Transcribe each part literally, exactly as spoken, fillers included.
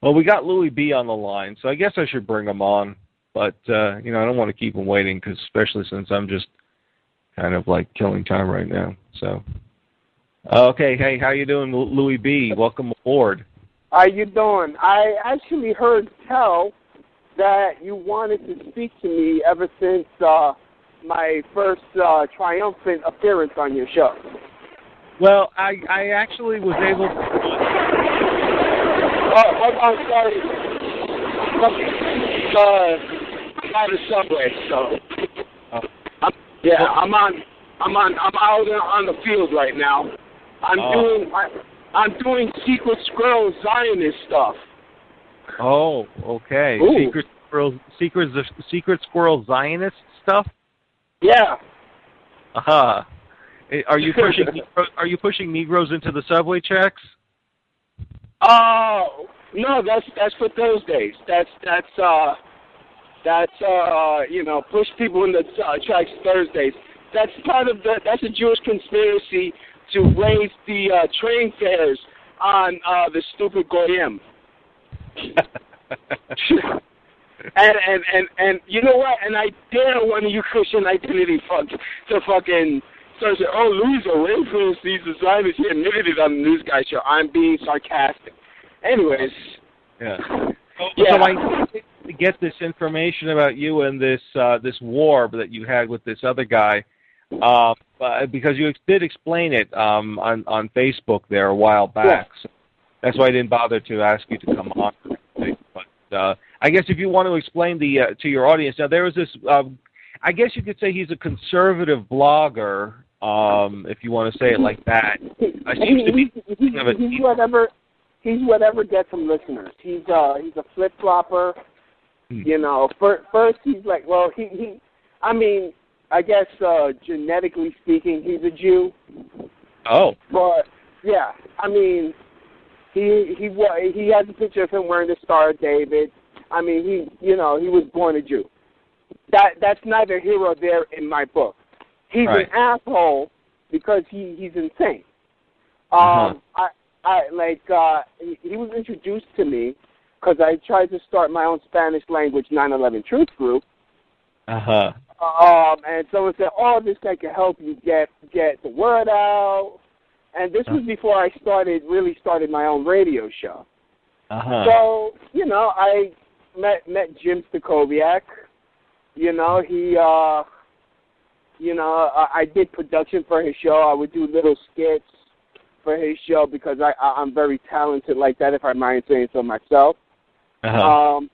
Well, we got Louis B on the line, so I guess I should bring him on. But, uh, you know, I don't want to keep him waiting, cause especially since I'm just kind of like killing time right now. So, okay, hey, how you doing, Louis B? Welcome aboard. How you doing? I actually heard tell that you wanted to speak to me ever since uh, my first uh, triumphant appearance on your show. Well, I I actually was able to... Oh, I'm, I'm sorry. Uh, I'm on the subway, so... Oh. I'm, yeah, I'm on... I'm on. I'm out on the field right now. I'm oh. doing... I, I'm doing Secret Squirrel Zionist stuff. Oh, okay. Ooh. Secret Squirrel, Secret, Secret Squirrel Zionist stuff? Yeah. Uh-huh. Are you pushing Are you pushing Negroes into the subway checks? Oh no, that's that's for Thursdays. That's that's uh that's uh you know push people in the uh, tracks Thursdays. That's part of the that's a Jewish conspiracy to raise the uh, train fares on uh, the stupid goyim. and, and and and you know what? And I dare one of you Christian identity fuck to fucking start saying, "Oh, Louis will influence these designers." He admitted it on the news guy show. I'm being sarcastic. Anyways. Yeah. So, yeah. so I to get this information about you and this uh, this war that you had with this other guy. Uh, because you did explain it um, on on Facebook there a while back, so that's why I didn't bother to ask you to come on. But uh, I guess if you want to explain the uh, to your audience, now there was this. Um, I guess you could say he's a conservative blogger, um, if you want to say it like that. Uh, seems to be he's, he's, he's whatever. He's whatever gets him listeners. He's uh he's a flip flopper. Hmm. You know, first, first he's like, well, he he. I mean. I guess uh, genetically speaking, he's a Jew. Oh. But yeah, I mean, he he he has a picture of him wearing the Star of David. I mean, he you know he was born a Jew. That that's neither here or there in my book. He's right. an asshole because he, he's insane. Um, uh-huh. I I like uh, he, he was introduced to me because I tried to start my own Spanish language nine eleven Truth group. Uh huh. Um, and someone said, "Oh, this guy can help you get get the word out." And this was before I started really started my own radio show. Uh-huh. So you know, I met met Jim Stacoviak. You know, he, uh, you know, I, I did production for his show. I would do little skits for his show because I, I I'm very talented like that. If I mind saying so myself. Uh-huh. Um.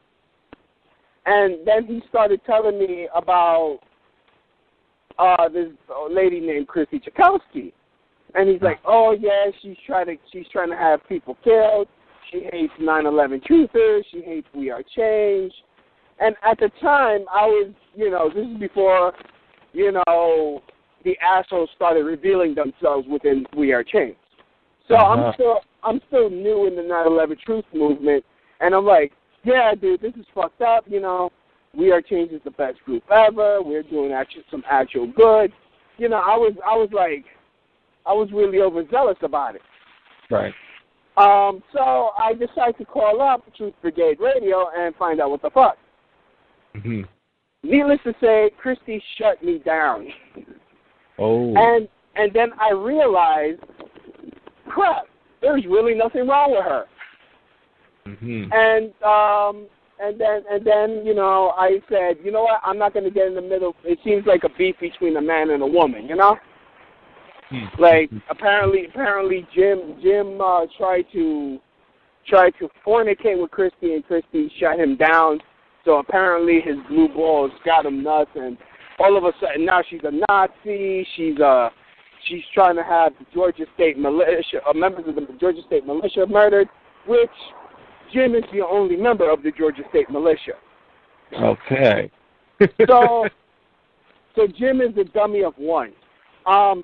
And then he started telling me about uh, this lady named Christy Chakowski, and he's like, "Oh yeah, she's trying to she's trying to have people killed. She hates nine eleven truthers. She hates We Are Change." And at the time, I was, you know, this is before, you know, the assholes started revealing themselves within We Are Change. So uh-huh. I'm still I'm still new in the nine eleven truth movement, and I'm like, yeah, dude, this is fucked up, you know. We Are Change is the best group ever. We're doing actual, some actual good. You know, I was I was like, I was really overzealous about it. Right. Um, so I decided to call up Truth Brigade Radio and find out what the fuck. Mm-hmm. Needless to say, Christy shut me down. Oh. And and then I realized, crap, there's really nothing wrong with her. Mm-hmm. And um, and then and then you know I said, you know what? I'm not going to get in the middle. It seems like a beef between a man and a woman, you know. Mm-hmm. Like apparently, apparently Jim Jim uh, tried to tried to fornicate with Christy, and Christy shut him down. So apparently his blue balls got him nuts, and all of a sudden now she's a Nazi. She's uh she's trying to have the Georgia State militia, uh, members of the Georgia State militia murdered, which Jim is the only member of the Georgia State militia. Okay. so, so Jim is the dummy of one. Um,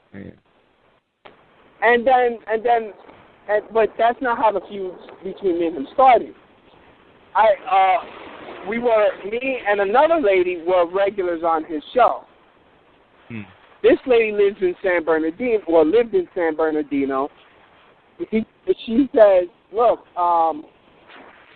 and then, and then, and, but that's not how the feud between me and him started. I, uh, we were, me and another lady were regulars on his show. Hmm. This lady lives in San Bernardino, or lived in San Bernardino. He, she says, look, um,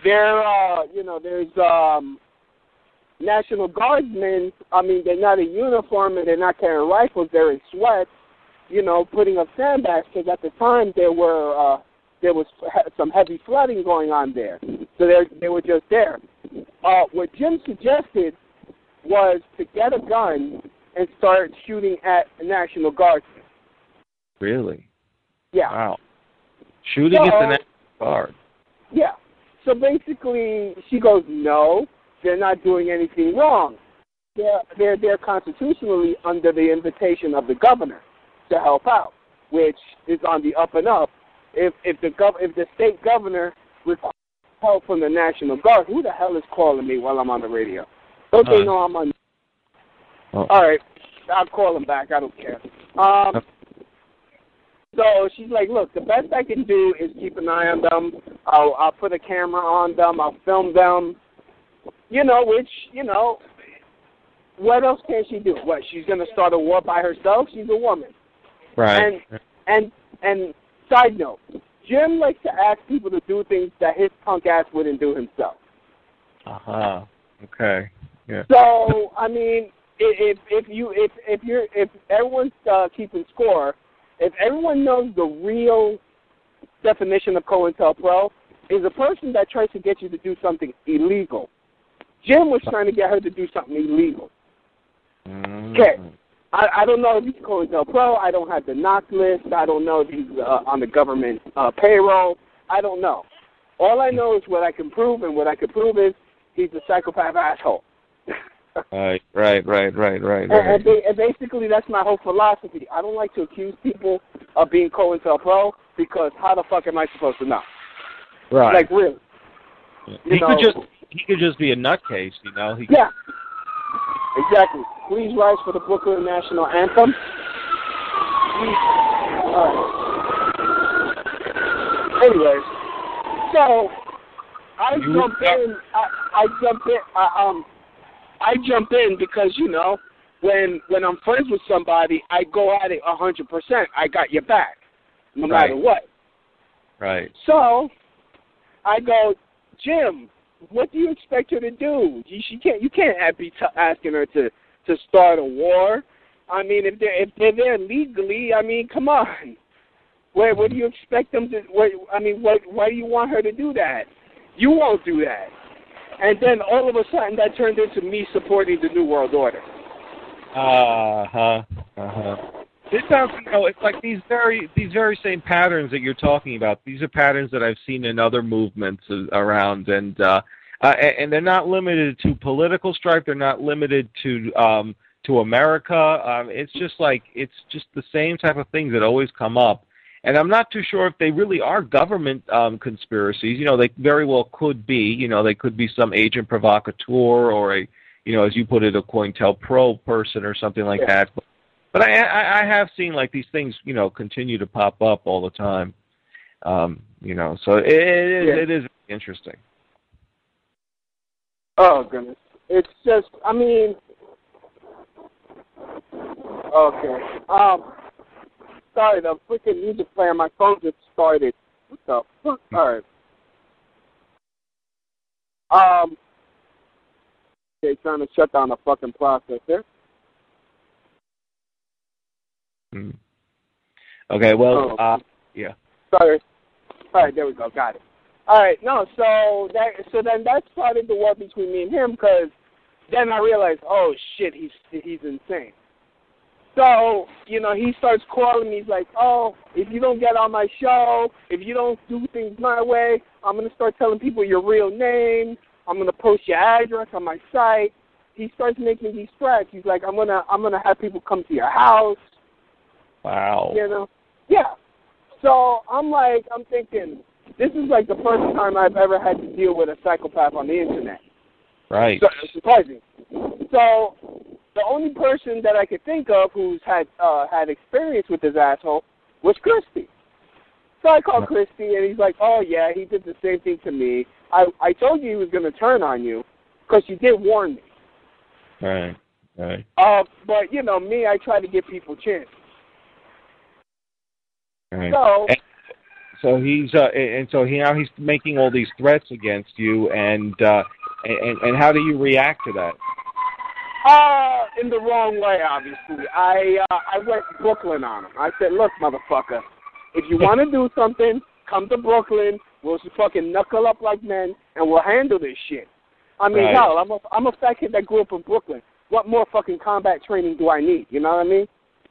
There, uh, you know, there's um, National Guardsmen. I mean, they're not in uniform and they're not carrying rifles. They're in sweats, you know, putting up sandbags because at the time there were uh, there was some heavy flooding going on there, so they they were just there. Uh, what Jim suggested was to get a gun and start shooting at National Guardsmen. Really? Yeah. Wow. Shooting so, at the National Guard. Yeah. So basically, she goes, no, they're not doing anything wrong. They're, they're, they're constitutionally under the invitation of the governor to help out, which is on the up and up. If if the gov- if the state governor requires help from the National Guard, who the hell is calling me while I'm on the radio? Don't uh, they know I'm on? Oh. All right, I'll call them back. I don't care. Um, So she's like, look, the best I can do is keep an eye on them. I'll, I'll put a camera on them. I'll film them. You know, which, you know, what else can she do? What, she's going to start a war by herself? She's a woman. Right. And, and, and side note, Jim likes to ask people to do things that his punk ass wouldn't do himself. Uh-huh. Okay. Yeah. So, I mean, if if you if if you're if everyone's uh, keeping score, if everyone knows the real definition of COINTELPRO is a person that tries to get you to do something illegal. Jim was trying to get her to do something illegal. Mm-hmm. Okay. I, I don't know if he's COINTELPRO. I don't have the knock list. I don't know if he's uh, on the government uh, payroll. I don't know. All I know is what I can prove, and what I can prove is he's a psychopath asshole. Right, right, right, right, right. And, and, ba- and basically, that's my whole philosophy. I don't like to accuse people of being COINTELPRO because how the fuck am I supposed to know? Right. Like, really. Yeah. He know, could just he could just be a nutcase, you know. He yeah. Exactly. Please rise for the Brooklyn National Anthem. All right. Anyways, so I you jump in. I, I jump in. I, um. I jump in because, you know, when when I'm friends with somebody, I go at it one hundred percent. I got your back, no right. matter what. Right. So I go, Jim, what do you expect her to do? You, she can't. You can't have, be t- asking her to, to start a war. I mean, if they're if they're there legally, I mean, come on. What what do you expect them to? What, I mean, what why do you want her to do that? You won't do that. And then all of a sudden, that turned into me supporting the New World Order. Uh huh. Uh huh. This sounds, you know, it's like these very these very same patterns that you're talking about. These are patterns that I've seen in other movements around, and uh, uh, and they're not limited to political strife. They're not limited to um, to America. Um, it's just like it's just the same type of things that always come up. And I'm not too sure if they really are government um, conspiracies. You know, they very well could be. You know, they could be some agent provocateur or a, you know, as you put it, a COINTELPRO person or something like yeah. that. But, but I, I, I have seen like these things, you know, continue to pop up all the time. Um, you know, so it, it is yeah. it is interesting. Oh goodness, it's just. I mean, okay. Um. Sorry, the freaking music player on my phone just started. What the fuck? All right. Um, they're trying to shut down the fucking processor. Hmm. Okay, well, oh. uh, yeah. Sorry. All right, there we go. Got it. All right, no, so that so then that started the war between me and him because then I realized, oh shit, he's he's insane. So, you know, he starts calling me. He's like, oh, if you don't get on my show, if you don't do things my way, I'm going to start telling people your real name. I'm going to post your address on my site. He starts making these threats. He's like, I'm going to I'm gonna have people come to your house. Wow. You know? Yeah. So I'm like, I'm thinking, this is like the first time I've ever had to deal with a psychopath on the Internet. Right. So, it's surprising. So the only person that I could think of who's had uh, had experience with this asshole was Christy. So I called Christy, and he's like, oh, yeah, he did the same thing to me. I, I told you he was going to turn on you because you did warn me. Right, right. Uh, but, you know, me, I try to give people chances. Right. So, so he's uh, and so he now he's making all these threats against you, and uh, and and how do you react to that? Uh, in the wrong way, obviously. I uh, I went Brooklyn on him. I said, look, motherfucker, if you want to do something, come to Brooklyn. We'll just fucking knuckle up like men, and we'll handle this shit. I mean, Right. hell, I'm a I'm a fat kid that grew up in Brooklyn. What more fucking combat training do I need? You know what I mean?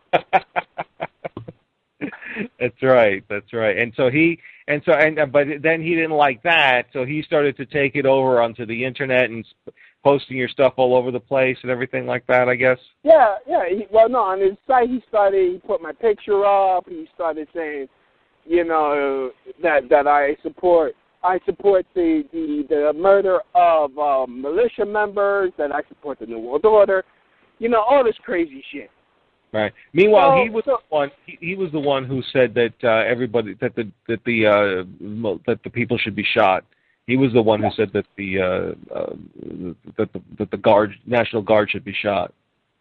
That's right. That's right. And so he, and so, and but then he didn't like that, so he started to take it over onto the internet and sp- posting your stuff all over the place and everything like that, I guess. Yeah, yeah. He, well, no, on his site he started. He put my picture up. He started saying, you know, that that I support. I support the the, the murder of um, militia members. That I support the New World Order. You know, all this crazy shit. Right. Meanwhile, So- he was so- the one. He, he was the one who said that uh, everybody that the that the uh, mo- that the people should be shot. He was the one who said that the uh, uh, that the that the guard National Guard should be shot.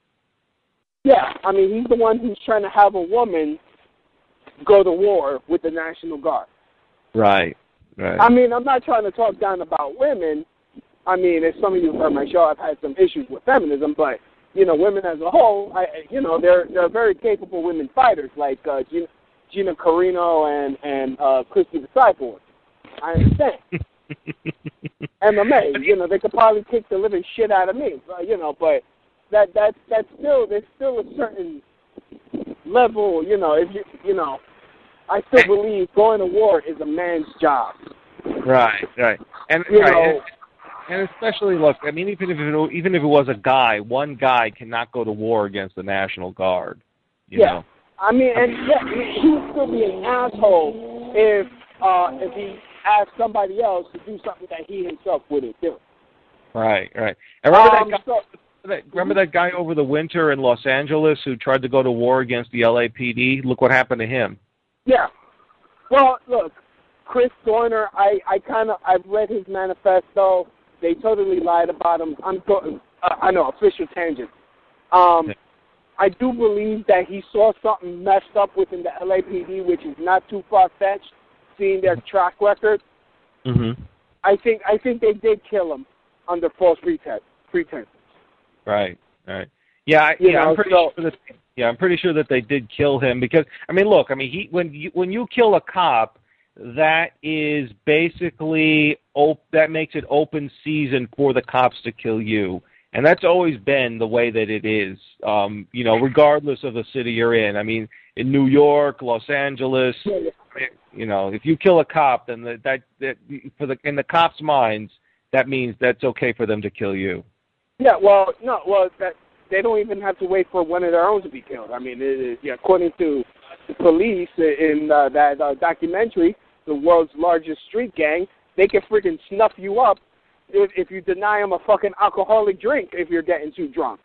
Yeah, I mean, he's the one who's trying to have a woman go to war with the National Guard. Right. Right. I mean, I'm not trying to talk down about women. I mean, as some of you have heard my show, I've had some issues with feminism, but you know, women as a whole, I, you know, they're they're very capable women fighters, like uh, Gina, Gina Carino and and uh, Christy the Cyborg. I understand. M M A, you know, they could probably kick the living shit out of me, uh, you know, but that that that's still there's still a certain level, you know, if you you know, I still believe going to war is a man's job. Right. Right. And You right. know, And, and especially, look, I mean, even if it, even if it was a guy, one guy cannot go to war against the National Guard. You yeah. know? I mean, and yeah, he he would still be an asshole if uh, if he asked somebody else to do something that he himself wouldn't do. Right. Right. And remember Um, that guy? so, That, remember that guy over the winter in Los Angeles who tried to go to war against the L A P D? Look what happened to him. yeah. Well, look, Chris Dorner, I, I kind of, I've read his manifesto. They totally lied about him. I'm go- uh, I know, official tangent. Um, I do believe that he saw something messed up within the L A P D, which is not too far-fetched, seeing their track record. Mm-hmm. I think, I think they did kill him under false pretense. pretenses. Right. Right. Yeah. I, You yeah. know, I'm pretty so- sure that. Yeah, I'm pretty sure that they did kill him because I mean, look, I mean, he when you when you kill a cop, that is basically op- that makes it open season for the cops to kill you, and that's always been the way that it is. Um, you know, regardless of the city you're in. I mean, in New York, Los Angeles, you know, if you kill a cop, then that that, that for the in the cops' minds, that means that's okay for them to kill you. Yeah, well, no, well, that they don't even have to wait for one of their own to be killed. I mean, it is, yeah, according to the police in uh, that uh, documentary, the world's largest street gang, they can freaking snuff you up if, if you deny them a fucking alcoholic drink if you're getting too drunk.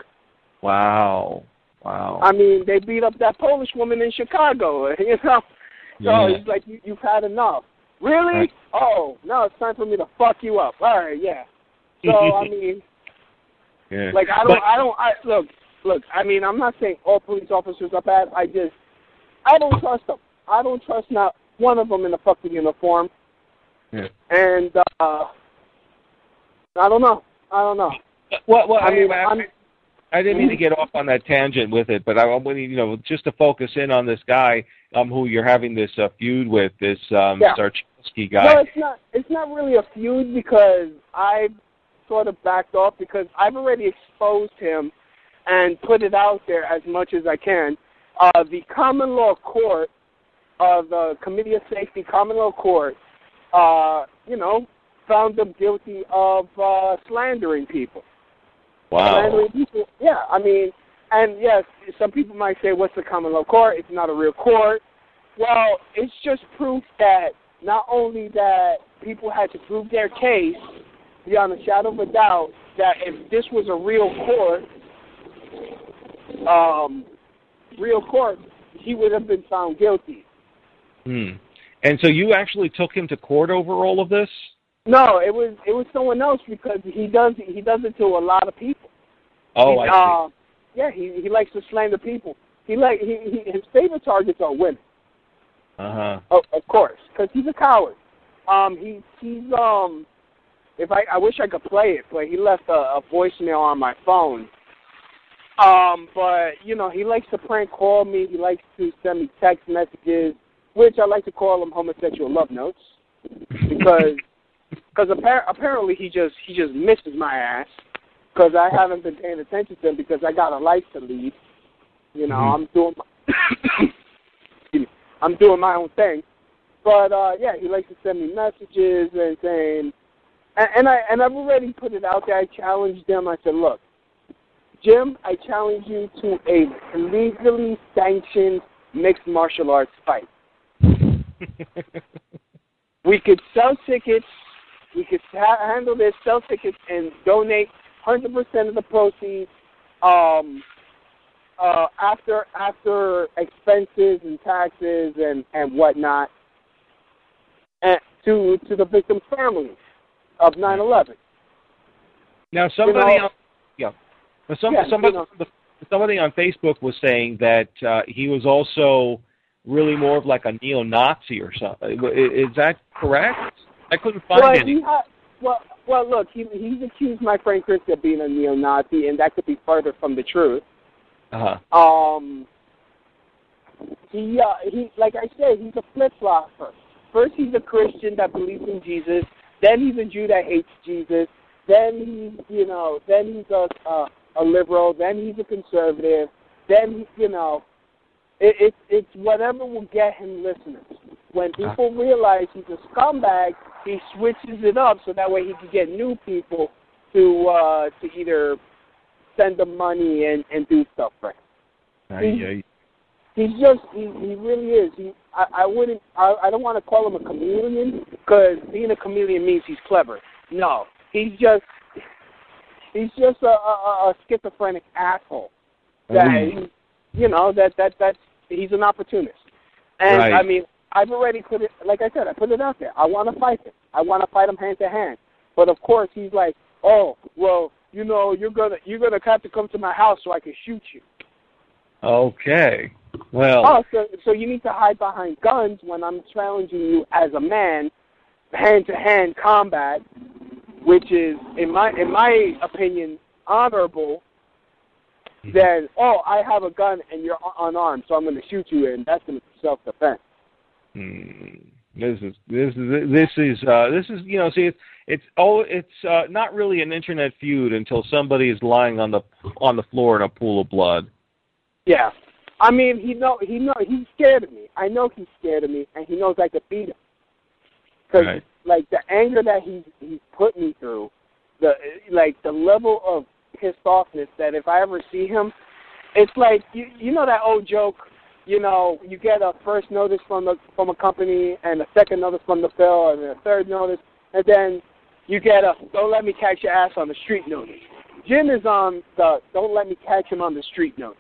Wow. Wow. I mean, they beat up that Polish woman in Chicago, you know? So Yeah. it's like, you, you've had enough. Really? Right. Oh, now it's time for me to fuck you up. All right, yeah. So, I mean... Yeah. Like I don't, But- I don't, I look, look. I mean, I'm not saying all police officers are bad. I just, I don't trust them. I don't trust not one of them in a fucking uniform. Yeah. And uh, I don't know. I don't know. Well, well, I mean, I, I'm, I didn't mean to get off on that tangent with it, but I want you know just to focus in on this guy um, who you're having this uh, feud with, this um, Yeah. Starchowski guy. well, it's not, it's not really a feud because I've sort of backed off because I've already exposed him and put it out there as much as I can. Uh, the common law court, uh, the Committee of Safety common law court, uh, you know, found them guilty of uh, slandering people. Wow. Slandering people, yeah, I mean, and yes, some people might say, what's the common law court? It's not a real court. Well, it's just proof that not only that people had to prove their case beyond a shadow of a doubt that if this was a real court, um, real court, he would have been found guilty. Hmm. And so you actually took him to court over all of this? No, it was it was someone else because he does he does it to a lot of people. Oh, He, I see. uh, yeah, he he likes to slander people. He like he, he his favorite targets are women. Uh-huh. Oh, of course, because he's a coward. Um, he he's um, if I I wish I could play it, but he left a, a voicemail on my phone. Um, but you know, he likes to prank call me. He likes to send me text messages, which I like to call them homosexual love notes, because because appar- apparently he just he just misses my ass because I haven't been paying attention to him because I got a life to lead. You know, mm-hmm. I'm doing. My I'm doing my own thing, but uh, yeah, he likes to send me messages and saying, and, and I and I've already put it out there. I challenged him. I said, look, Jim, I challenge you to a legally sanctioned mixed martial arts fight. We could sell tickets. We could ha- handle this, sell tickets, and donate one hundred percent of the proceeds. Um, Uh, after after expenses and taxes and, and whatnot, and to to the victims' families of nine eleven. Now somebody, you know, on, yeah, some, yeah somebody, you know. somebody on Facebook was saying that uh, he was also really more of like a neo-Nazi or something. Is that correct? I couldn't find well, any. He ha- well, well, look, he he's accused my friend Chris of being a neo-Nazi, and that could be further from the truth. Uh-huh. Um, he, uh, he, like I said, he's a flip-flopper. First, he's a Christian that believes in Jesus. Then he's a Jew that hates Jesus. Then he's, you know, then he's a a, a liberal. Then he's a conservative. Then, you know, it, it's it's whatever will get him listeners. When people realize he's a scumbag, he switches it up so that way he can get new people to uh, to either send them money and, and do stuff for him. He's, he's just, he, he really is. He, I, I wouldn't, I, I don't want to call him a chameleon because being a chameleon means he's clever. No, he's just, he's just a, a, a schizophrenic asshole. That, mm. he, you know, that, that, that's, he's an opportunist. And, right. I mean, I've already put it, like I said, I put it out there. I want to fight him. I want to fight him hand to hand. But, of course, he's like, oh, well, you know, you're gonna you're gonna have to come to my house so I can shoot you. Okay. Well. Oh, so so you need to hide behind guns when I'm challenging you as a man, hand to hand combat, which is in my in my opinion honorable. Mm-hmm. Then oh, I have a gun and you're unarmed, so I'm going to shoot you, and that's going to be self defense. Hmm. This is this is this is uh, this is you know see it's it's oh it's uh, not really an internet feud until somebody is lying on the on the floor in a pool of blood. Yeah, I mean he know he know he's scared of me. I know he's scared of me, and he knows I could beat him. Because right. like the anger that he's he's put me through, the like the level of pissed offness that if I ever see him, it's like you you know that old joke. You know, you get a first notice from the from a company, and a second notice from the bill, and a third notice, and then you get a "Don't let me catch your ass on the street" notice. Jim is on the "Don't let me catch him on the street" notice.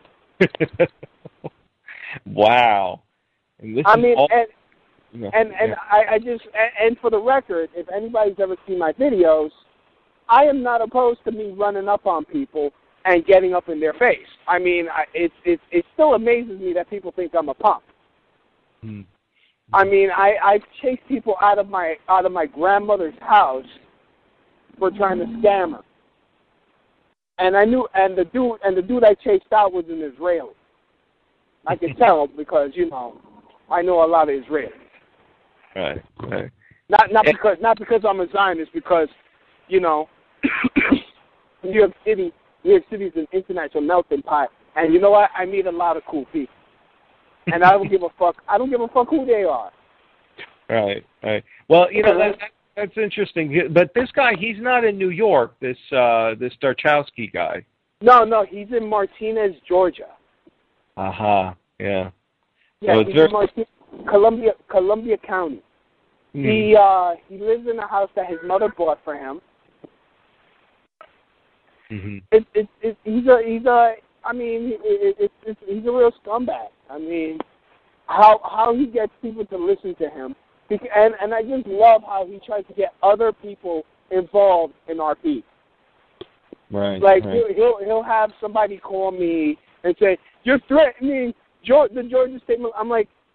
Wow. And this I is mean, all... and yeah. and, and yeah. I, I just and, and for the record, if anybody's ever seen my videos, I am not opposed to me running up on people and getting up in their face. I mean, I, it, it, it still amazes me that people think I'm a punk. Mm. I mean, I, I've chased people out of my out of my grandmother's house for trying to scam her. And I knew, and the dude, and the dude I chased out was an Israeli. I can tell because you know, I know a lot of Israelis. Right, right. Not not because not because I'm a Zionist, because you know, New York City. New York City is an international melting pot, and you know what? I meet a lot of cool people, and I don't give a fuck. I don't give a fuck who they are. Right, right. Well, you know that, that's interesting. But this guy, he's not in New York. This uh, this Starchowski guy. No, no, he's in Martinez, Georgia. Uh huh. Yeah. Yeah, so he's very... in Martin- Columbia, Columbia County. Mm. He uh, he lives in a house that his mother bought for him. Mm-hmm. It, it, it, he's a he's a I mean it, it, it, he's a real scumbag. I mean how how he gets people to listen to him, and and I just love how he tries to get other people involved in our beef. Right. Like right. He'll, he'll he'll have somebody call me and say you're threatening George, the Georgia State. I'm like,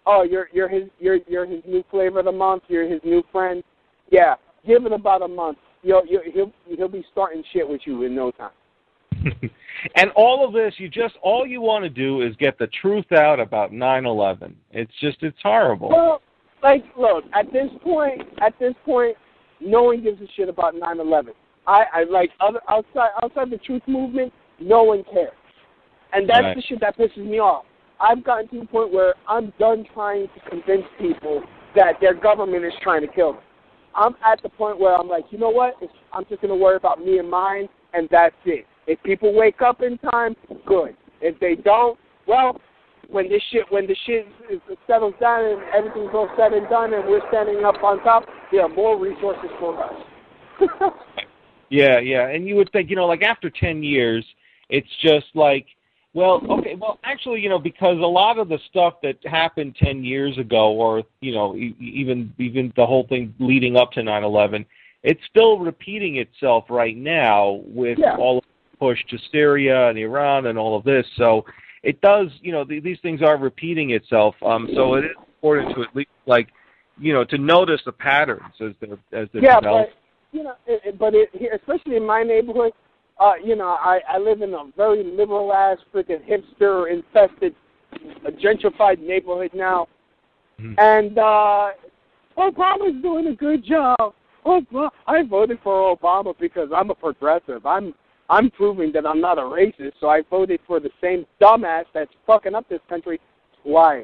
oh, you're you're his you're you're his new flavor of the month. You're his new friend. Yeah, give it about a month. You'll, you'll he'll he'll be starting shit with you in no time. And all of this, you just all you want to do is get the truth out about nine eleven. It's just it's horrible. Well, like, look, at this point, at this point, no one gives a shit about nine eleven. I, I like other outside outside the truth movement, no one cares, and that's right. the shit that pisses me off. I've gotten to the point where I'm done trying to convince people that their government is trying to kill them. I'm at the point where I'm like, you know what? It's, I'm just going to worry about me and mine, and that's it. If people wake up in time, good. If they don't, well, when this shit, when the shit is settles down and everything's all said and done, and we're standing up on top, there are more resources for us. yeah, yeah, and you would think, you know, like after ten years, it's just like, well, okay, well, actually, you know, because a lot of the stuff that happened ten years ago, or you know, e- even even the whole thing leading up to nine eleven, it's still repeating itself right now with yeah. all of the push to Syria and Iran and all of this. So it does, you know, th- these things are repeating itself. Um, so it is important to at least, like, you know, to notice the patterns as they're as they're yeah, developed. but you know, it, it, but it, especially in my neighborhood. Uh, you know, I, I live in a very liberal-ass, freaking hipster-infested, uh, gentrified neighborhood now. Mm-hmm. And uh, Obama's doing a good job. Oh, I voted for Obama because I'm a progressive. I'm I'm proving that I'm not a racist, so I voted for the same dumbass that's fucking up this country twice.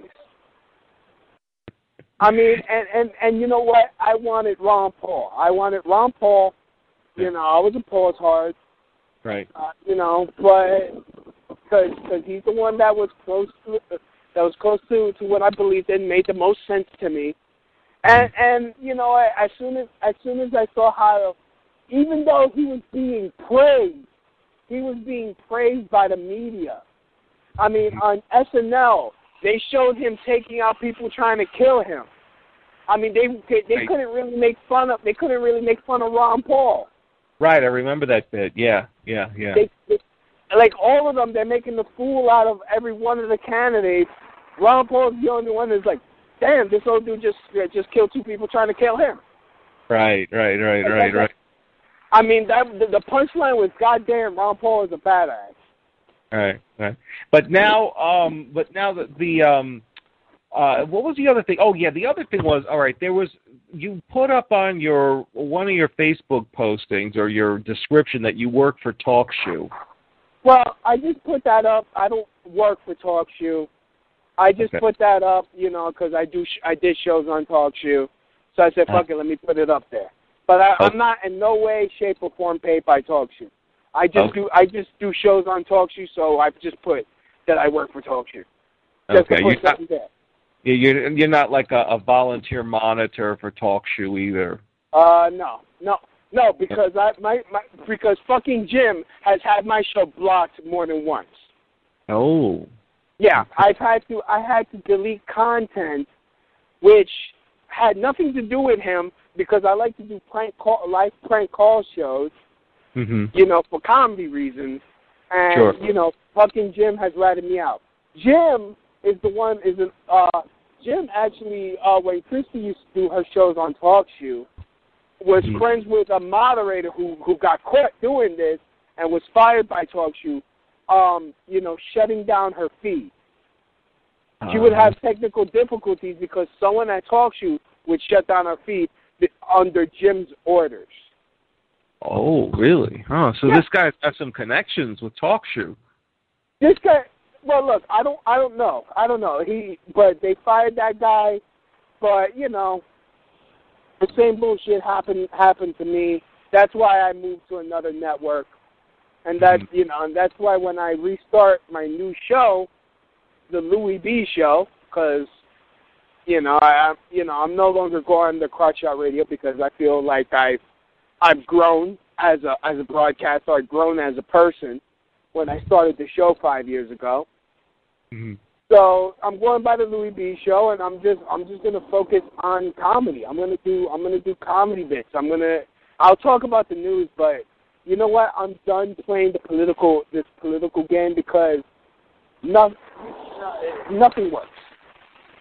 I mean, and, and, and you know what? I wanted Ron Paul. I wanted Ron Paul. You know, I was a Paul's hard. Right. Uh, you know, but because he's the one that was close to that was close to, to what I believed in, made the most sense to me, and and you know, as soon as as soon as I saw how, even though he was being praised, he was being praised by the media. I mean, on S N L, they showed him taking out people trying to kill him. I mean, they they, they right. couldn't really make fun of they couldn't really make fun of Ron Paul. Right, I remember that bit. Yeah, yeah, yeah. They, they, like all of them, they're making the fool out of every one of the candidates. Ron Paul's the only one that's like, damn, this old dude just uh, just killed two people trying to kill him. Right, right, right, like, right, right. I mean, that the, the punchline was, goddamn, Ron Paul is a badass. Right, right. But now, um, but now the, the um, uh, what was the other thing? Oh, yeah, the other thing was, all right, there was. You put up on your one of your Facebook postings or your description that you work for TalkShoe. Well, I just put that up. I don't work for TalkShoe. I just okay. put that up, you know, because I do sh- I did shows on TalkShoe. So I said, fuck uh, it, let me put it up there. But I, okay. I'm not in no way, shape, or form paid by TalkShoe. I just okay. do I just do shows on TalkShoe, so I just put that I work for TalkShoe. Just okay. to put You're something not, there. You're you're not like a, a volunteer monitor for TalkShoe either. Uh, no, no, no, because I my, my because fucking Jim has had my show blocked more than once. Oh. Yeah, I've had to I had to delete content which had nothing to do with him because I like to do prank call live prank call shows. Mm-hmm. You know, for comedy reasons, and sure. you know, fucking Jim has ratted me out. Jim is the one is an uh. Jim actually, uh, when Christy used to do her shows on TalkShoe, was mm-hmm. friends with a moderator who, who got caught doing this and was fired by TalkShoe, um, you know, shutting down her feed. Uh-huh. She would have technical difficulties because someone at TalkShoe would shut down her feed under Jim's orders. Oh, really? Oh, so yeah. This guy's got some connections with TalkShoe. This guy... Well, look, I don't, I don't know, I don't know. He, but they fired that guy. But you know, the same bullshit happened happened to me. That's why I moved to another network, and that mm-hmm. you know, and that's why when I restart my new show, the Louis B Show, because you know, I, you know, I'm no longer going to Crotch Shot Radio because I feel like I've, I've grown as a as a broadcaster. I've grown as a person when I started the show five years ago. Mm-hmm. So I'm going by the Louis B Show, and I'm just I'm just gonna focus on comedy. I'm gonna do I'm gonna do comedy bits. I'm gonna I'll talk about the news, but you know what? I'm done playing the political this political game because nothing nothing works.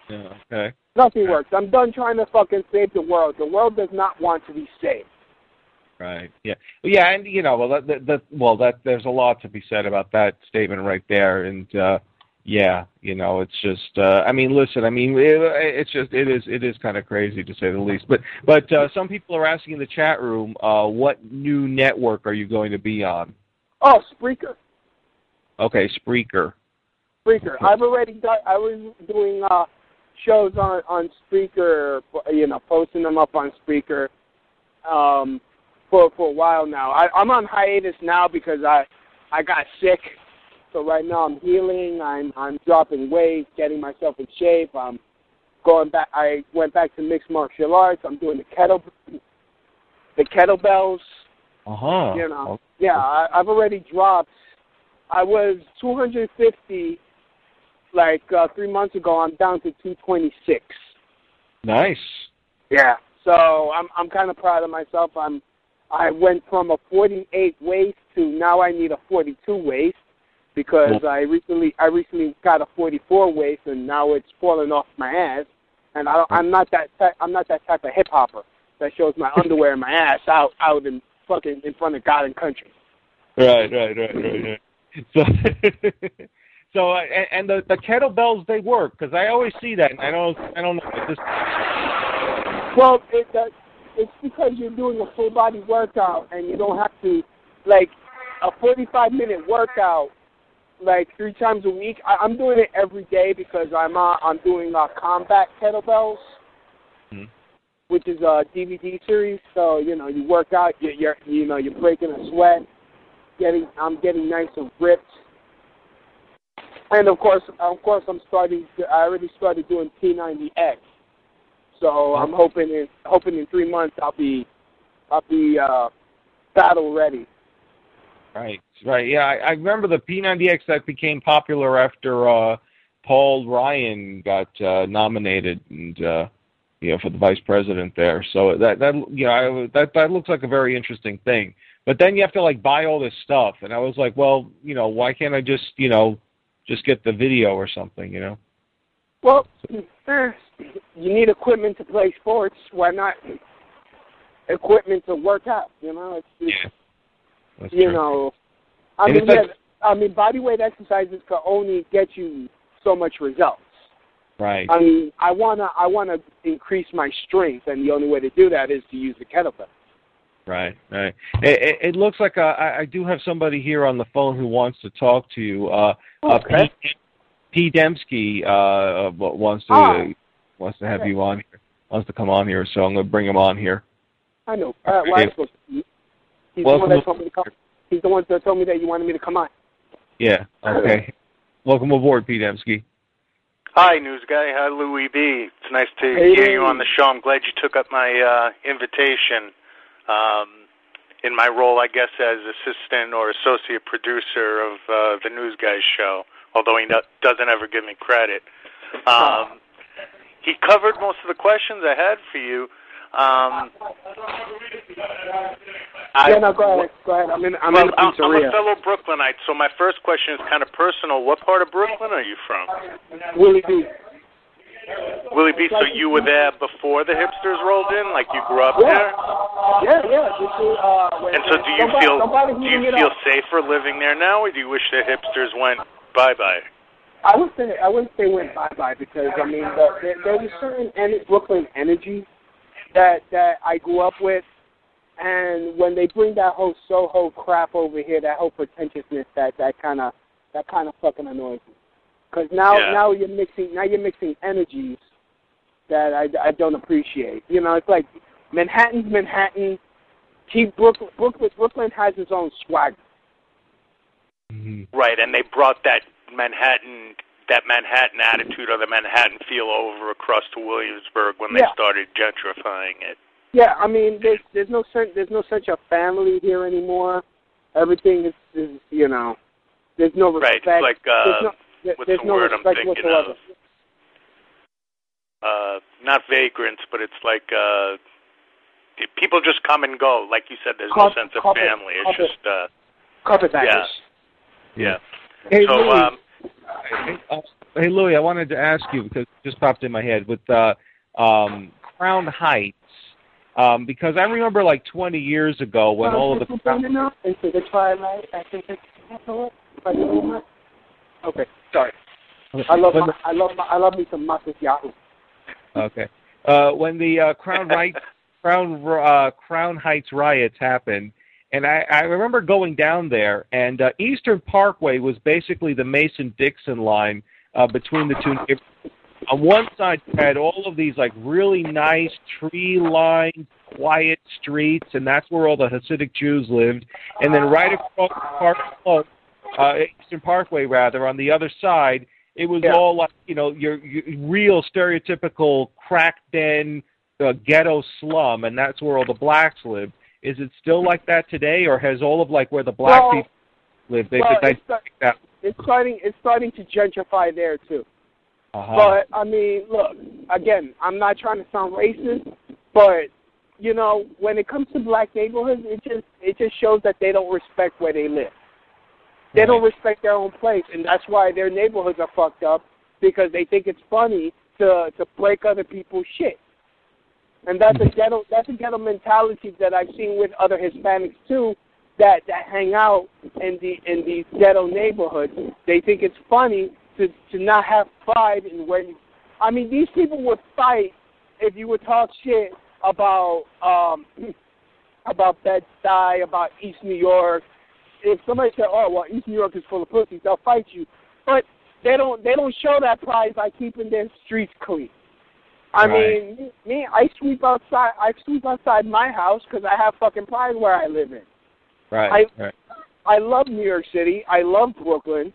Yeah, okay. Nothing works. I'm done trying to fucking save the world. The world does not want to be saved. Right. Yeah. Yeah, and you know, well, that, that, that well, that there's a lot to be said about that statement right there, and uh, yeah, you know, it's just. Uh, I mean, listen. I mean, it, it's just it is it is kind of crazy to say the least. But but uh, some people are asking in the chat room, uh, what new network are you going to be on? Oh, Spreaker. Okay, Spreaker. Spreaker. I've already done. I was doing uh, shows on on Spreaker. You know, posting them up on Spreaker. Um, for for a while now. I, I'm on hiatus now because I I got sick. So right now I'm healing. I'm I'm dropping weight, getting myself in shape. I'm going back. I went back to mixed martial arts. I'm doing the kettle the kettlebells. Uh huh. You know. Yeah, I, I've already dropped. I was two hundred fifty like uh, three months ago. I'm down to two twenty-six. Nice. Yeah. So I'm I'm kind of proud of myself. I'm I went from a forty-eight waist to now I need a forty-two waist because I recently I recently got a forty-four waist and now it's falling off my ass. And I don't, I'm not that type, I'm not that type of hip hopper that shows my underwear and my ass out out in fucking in front of God and country. Right, right, right, right, right. So, so uh, and, and the the kettlebells they work because I always see that and I don't I don't know. It just... Well, it uh, it's because you're doing a full body workout and you don't have to like a forty-five minute workout like three times a week. I, I'm doing it every day because I'm uh, I'm doing uh, combat kettlebells, mm-hmm. which is a D V D series. So you know you work out, you're, you're you know you're breaking a sweat, getting I'm getting nice and ripped, and of course of course I'm starting. To, I already started doing P ninety X. So I'm hoping in hoping in three months I'll be I'll be uh, battle ready. Right, right. Yeah, I, I remember the P ninety X that became popular after uh, Paul Ryan got uh, nominated and uh, you know for the vice president there. So that that you know I, that that looks like a very interesting thing. But then you have to like buy all this stuff, and I was like, well, you know, why can't I just you know just get the video or something, you know? Well, eh, you need equipment to play sports. Why not equipment to work out? You know, it's, it's yeah, that's you true. know, I and mean, like, yeah, I mean, body weight exercises can only get you so much results. Right. I mean, I wanna, I wanna increase my strength, and the only way to do that is to use the kettlebell. Right, right. It, it, it looks like uh, I, I do have somebody here on the phone who wants to talk to you. Uh, okay. Uh, P, P. Dembski uh, wants to ah. wants to have okay. you on here. Wants to come on here, so I'm going to bring him on here. I know. Uh, okay. well, he's, the one that told me to come. He's the one that told me that you wanted me to come on. Yeah. Okay. Welcome aboard, P. Dembski. Hi, news guy. Hi, Louis B. It's nice to hey. hear you on the show. I'm glad you took up my uh, invitation. Um, in my role, I guess, as assistant or associate producer of uh, the News Guys show, although he no- doesn't ever give me credit. Um, he covered most of the questions I had for you. Um, yeah, no, go ahead. Go ahead. I'm in, I'm well, in the pizzeria. I'm a fellow Brooklynite, so my first question is kind of personal. What part of Brooklyn are you from? Willie B. Willie B, so you were there before the hipsters rolled in? Like you grew up yeah. there? Yeah, yeah. This is, uh, when, and so do you somebody, feel somebody do you feel up. safer living there now, or do you wish the hipsters went bye-bye? I would say I wouldn't say went bye-bye because, I mean, the, there, there's a certain en- Brooklyn energy that, that I grew up with, and when they bring that whole Soho crap over here, that whole pretentiousness, that that kind of that kind of fucking annoys me. Because now, yeah. now you're mixing, now you're mixing energies that I, I don't appreciate. You know, it's like Manhattan's Manhattan. Keep Brooklyn, Brooklyn, Brooklyn has its own swag. Mm-hmm. Right, and they brought that Manhattan, that Manhattan attitude or the Manhattan feel over across to Williamsburg when they yeah. started gentrifying it. Yeah, I mean, there's there's no such there's no such a family here anymore. Everything is, is you know, there's no respect. Right, it's like uh, there's no, there, what's there's the no word I'm thinking whatsoever. of? Uh, not vagrants, but it's like uh, people just come and go. Like you said, there's Carpet, no sense of carpet, family. It's carpet, just uh, carpetbaggers. yeah, yeah. Hey, so, Louis, um, I think, uh, hey, Louis, I wanted to ask you because it just popped in my head with uh, um, Crown Heights. Um, because I remember like twenty years ago when oh, all of the into the twilight. I think it's okay. Sorry. I love my, I love my, I love me some Marcus Yahoo. Okay. Uh, when the uh, Crown Heights Crown uh, Crown Heights riots happened, and I, I remember going down there, and uh, Eastern Parkway was basically the Mason-Dixon line uh, between the two neighborhoods. On one side, you had all of these like really nice tree-lined, quiet streets, and that's where all the Hasidic Jews lived. And then right across the park, uh, Eastern Parkway, rather, on the other side, it was yeah. all like you know your, your real stereotypical crack den, uh, ghetto slum, and that's where all the blacks lived. Is it still like that today, or has all of like where the black well, people live? They, well, they, it's, they, it's starting. It's starting to gentrify there too. Uh-huh. But, I mean, look, again, I'm not trying to sound racist, but, you know, when it comes to black neighborhoods, it just it just shows that they don't respect where they live. They right. don't respect their own place, and that's why their neighborhoods are fucked up, because they think it's funny to to break other people's shit. And that's a ghetto that's a ghetto mentality that I've seen with other Hispanics, too, that, that hang out in the in these ghetto neighborhoods. They think it's funny To, to not have pride in where you, I mean, these people would fight if you would talk shit about um, about Bed-Stuy, about East New York. If somebody said, "Oh, well, East New York is full of pussies," they'll fight you. But they don't they don't show that pride by keeping their streets clean. I right. mean, me, I sweep outside. I sweep outside my house because I have fucking pride where I live in. Right. I, right. I love New York City. I love Brooklyn.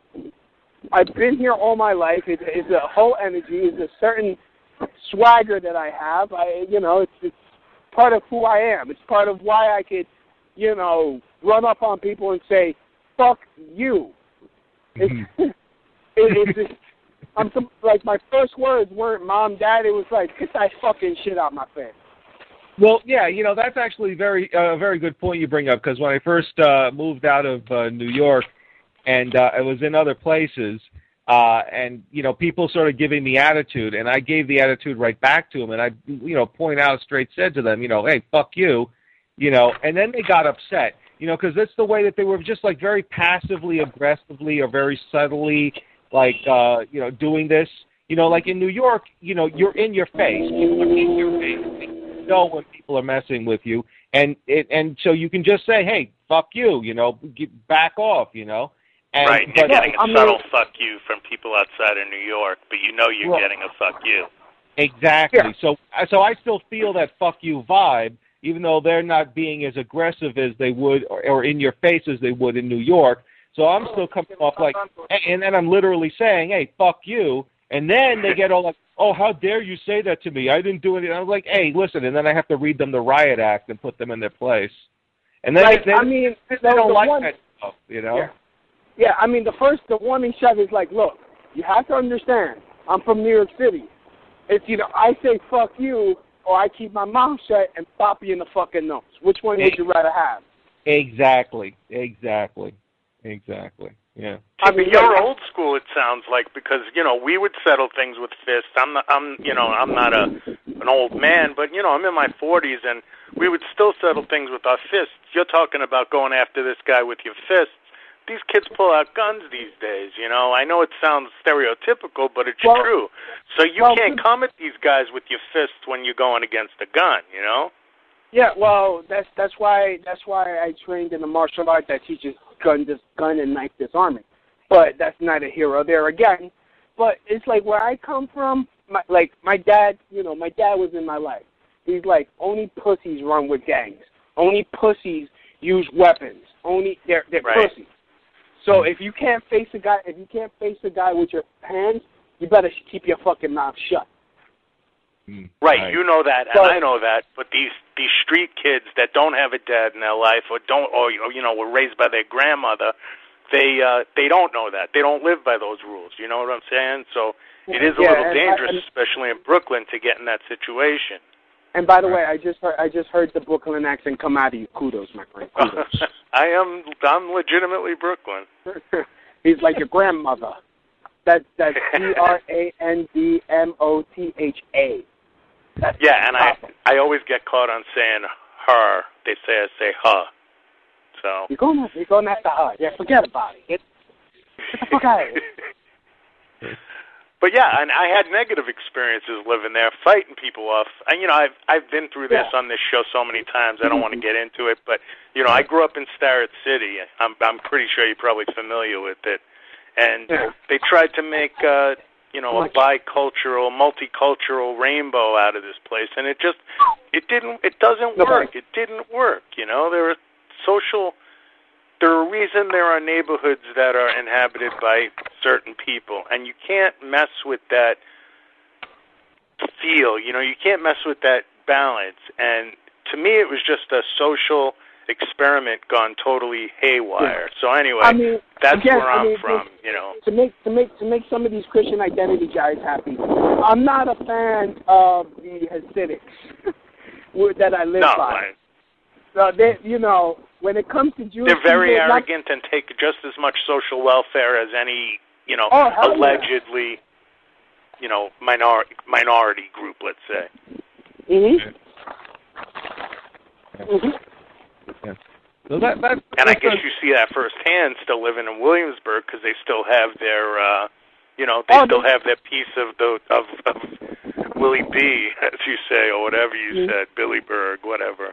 I've been here all my life. It's, it's a whole energy. It's a certain swagger that I have. I, you know, it's, it's part of who I am. It's part of why I could, you know, run up on people and say, "Fuck you." Mm-hmm. It's, it, it's, I'm some, like my first words weren't "Mom, Dad." It was like, "Get that fucking shit out my face." Well, yeah, you know, that's actually very a uh, very good point you bring up, because when I first uh, moved out of uh, New York. And uh, I was in other places, uh, and, you know, people started giving me attitude, and I gave the attitude right back to them, and I, you know, point out straight said to them, you know, hey, fuck you, you know, and then they got upset, you know, because that's the way that they were just, like, very passively, aggressively, or very subtly, like, uh, you know, doing this. You know, like in New York, you know, you're in your face. People are in your face. You know when people are messing with you, and it, and so you can just say, hey, fuck you, you know, get back off, you know. And, right, you're but, getting a I subtle mean, fuck you from people outside of New York, but you know you're well, getting a fuck you. Exactly. Yeah. So, so I still feel that fuck you vibe, even though they're not being as aggressive as they would, or, or in your face as they would in New York. So I'm still coming off like, and then I'm literally saying, hey, fuck you, and then they get all like, oh, how dare you say that to me? I didn't do anything. I was like, hey, listen, and then I have to read them the riot act and put them in their place. And then like, they, I mean, they don't the like one, that stuff, you know. Yeah. Yeah, I mean, the first, the warning shot is like, look, you have to understand, I'm from New York City. It's either I say fuck you, or I keep my mouth shut and pop you in the fucking nose. Which one would you rather have? Exactly, exactly, exactly, yeah. I mean, you're old school, it sounds like, because, you know, we would settle things with fists. I'm not, I'm, you know, I'm not a an old man, but, you know, I'm in my forties, and we would still settle things with our fists. You're talking about going after this guy with your fists. These kids pull out guns these days, you know. I know it sounds stereotypical, but it's well, true. So you well, can't come at these guys with your fists when you're going against a gun, you know. Yeah, well, that's that's why that's why I trained in a martial art that teaches gun dis, gun and knife disarming. But that's neither here or there again. But it's like where I come from. My, like my dad, you know, my dad was in my life. He's like, only pussies run with gangs. Only pussies use weapons. Only they're they're right. pussies. So if you can't face a guy, if you can't face a guy with your hands, you better keep your fucking mouth shut. Right, right. You know that, and so, I know that. But these these street kids that don't have a dad in their life, or don't, or you know, were raised by their grandmother, they uh, they don't know that. They don't live by those rules. You know what I'm saying? So it is a yeah, little dangerous, I, and, especially in Brooklyn, to get in that situation. And by the way, I just heard, I just heard the Brooklyn accent come out of you. Kudos, my friend. Kudos. I am I'm legitimately Brooklyn. He's like your grandmother. That's that's C R A N D M O T H A. That's yeah, and I Papa. I always get caught on saying her. They say I say her. So You're going to, you're going after her. Yeah, forget about it. Get, get the fuck out of here. But yeah, and I had negative experiences living there, fighting people off. And you know, I've I've been through this Yeah. on this show so many times. I don't want to get into it, but you know, I grew up in Starrett City. I'm I'm pretty sure you're probably familiar with it. And Yeah. they tried to make uh, you know, a bicultural, multicultural rainbow out of this place, and it just it didn't it doesn't work. It didn't work. You know, there are social. There are a reason there are neighborhoods that are inhabited by certain people, and you can't mess with that feel. You know, you can't mess with that balance. And to me, it was just a social experiment gone totally haywire. So anyway, I mean, that's again, where I'm I mean, from. You know, to make to make to make some of these Christian identity guys happy. I'm not a fan of the Hasidics that I live no, by. I, So they, you know, when it comes to Jewish they're very people, arrogant and take just as much social welfare as any, you know, Oh, hell allegedly, yeah. you know, minority minority group, let's say. Mhm. Mhm. Yeah. So that, that, and I guess you see that firsthand still living in Williamsburg because they still have their, uh, you know, they oh, still they, have that piece of the of, of Willie B, as you say, or whatever you mm-hmm. said, Billy Berg, whatever.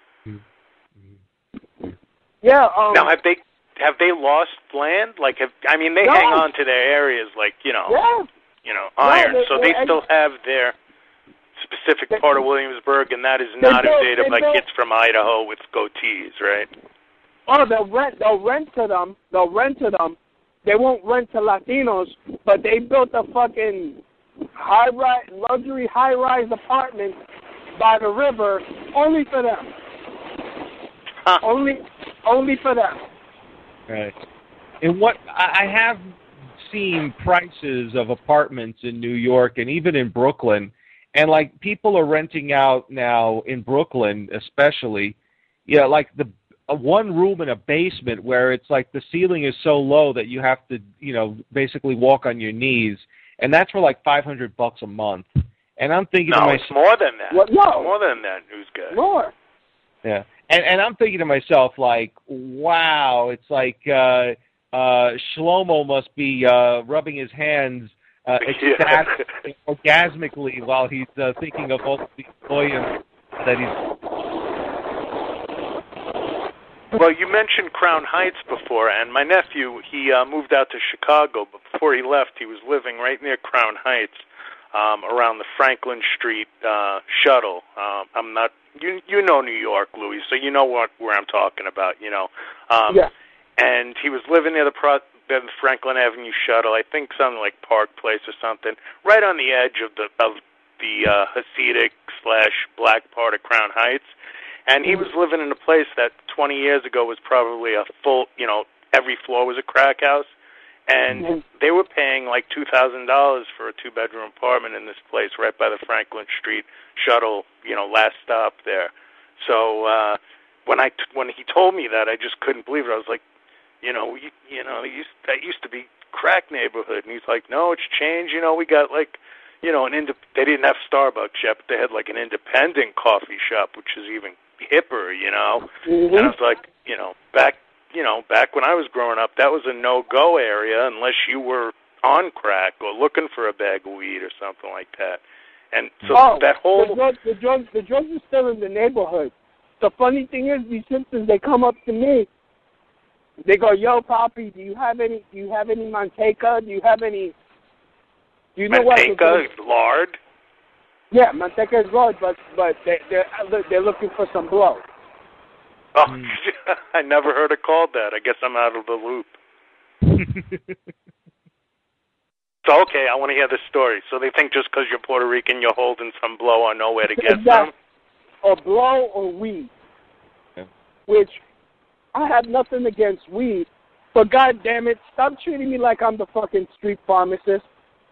Yeah. Um, now, have they have they lost land? Like, have I mean, they no. hang on to their areas, like you know, yeah. you know, iron. No, they, so they, they still have their specific they, part of Williamsburg, and that is they not built, invaded by built, kids from Idaho with goatees, right? Oh, they'll rent. They'll rent to them. They'll rent to them. They won't rent to Latinos, but they built a fucking high-rise, luxury high-rise apartment by the river only for them. Huh. Only, only for them. Right. And what I have seen prices of apartments in New York and even in Brooklyn, and like people are renting out now in Brooklyn, especially. Yeah, like the a one room in a basement where it's like the ceiling is so low that you have to, you know, basically walk on your knees, and that's for like five hundred bucks a month. And I'm thinking no, to myself, it's more than that. What, no, it's more than that, news guy. More. Yeah, and and I'm thinking to myself like, wow, it's like uh, uh, Shlomo must be uh, rubbing his hands uh, ecstatic, yeah. orgasmically while he's uh, thinking of all the employees that he's. Well, you mentioned Crown Heights before, and my nephew, he uh, moved out to Chicago, but before he left, he was living right near Crown Heights, um, around the Franklin Street uh, shuttle. Um, I'm not, you you know New York, Louis, so you know what where I'm talking about, you know. Um, yeah. And he was living near the, Pro- the Franklin Avenue shuttle, I think something like Park Place or something, right on the edge of the of the uh, Hasidic slash black part of Crown Heights. And he was living in a place that twenty years ago was probably a full, you know, every floor was a crack house. And mm-hmm. they were paying like two thousand dollars for a two-bedroom apartment in this place right by the Franklin Street shuttle, you know, last stop there. So uh, when I t- when he told me that, I just couldn't believe it. I was like, you know, you, you know, used, that used to be crack neighborhood. And he's like, no, it's changed. You know, we got like, you know, an ind- they didn't have Starbucks yet, but they had like an independent coffee shop, which is even hipper, you know. Mm-hmm. And I was like, you know, back, you know, back when I was growing up, that was a no-go area unless you were on crack or looking for a bag of weed or something like that. And so oh, that whole the drugs, the drugs, the drugs are still in the neighborhood. The funny thing is, these hipsters, they come up to me. They go, "Yo, Poppy, do you have any? Do you have any manteca? Do you have any? Do you know manteca, what?" lard. Yeah, manteca is lard, but but they, they're they're looking for some blow. Oh, mm. I never heard it called that. I guess I'm out of the loop. So, okay, I want to hear the story. So they think just because you're Puerto Rican, you're holding some blow or nowhere to get exactly. some? Or blow or weed. Yeah. Which, I have nothing against weed, but God damn it, stop treating me like I'm the fucking street pharmacist.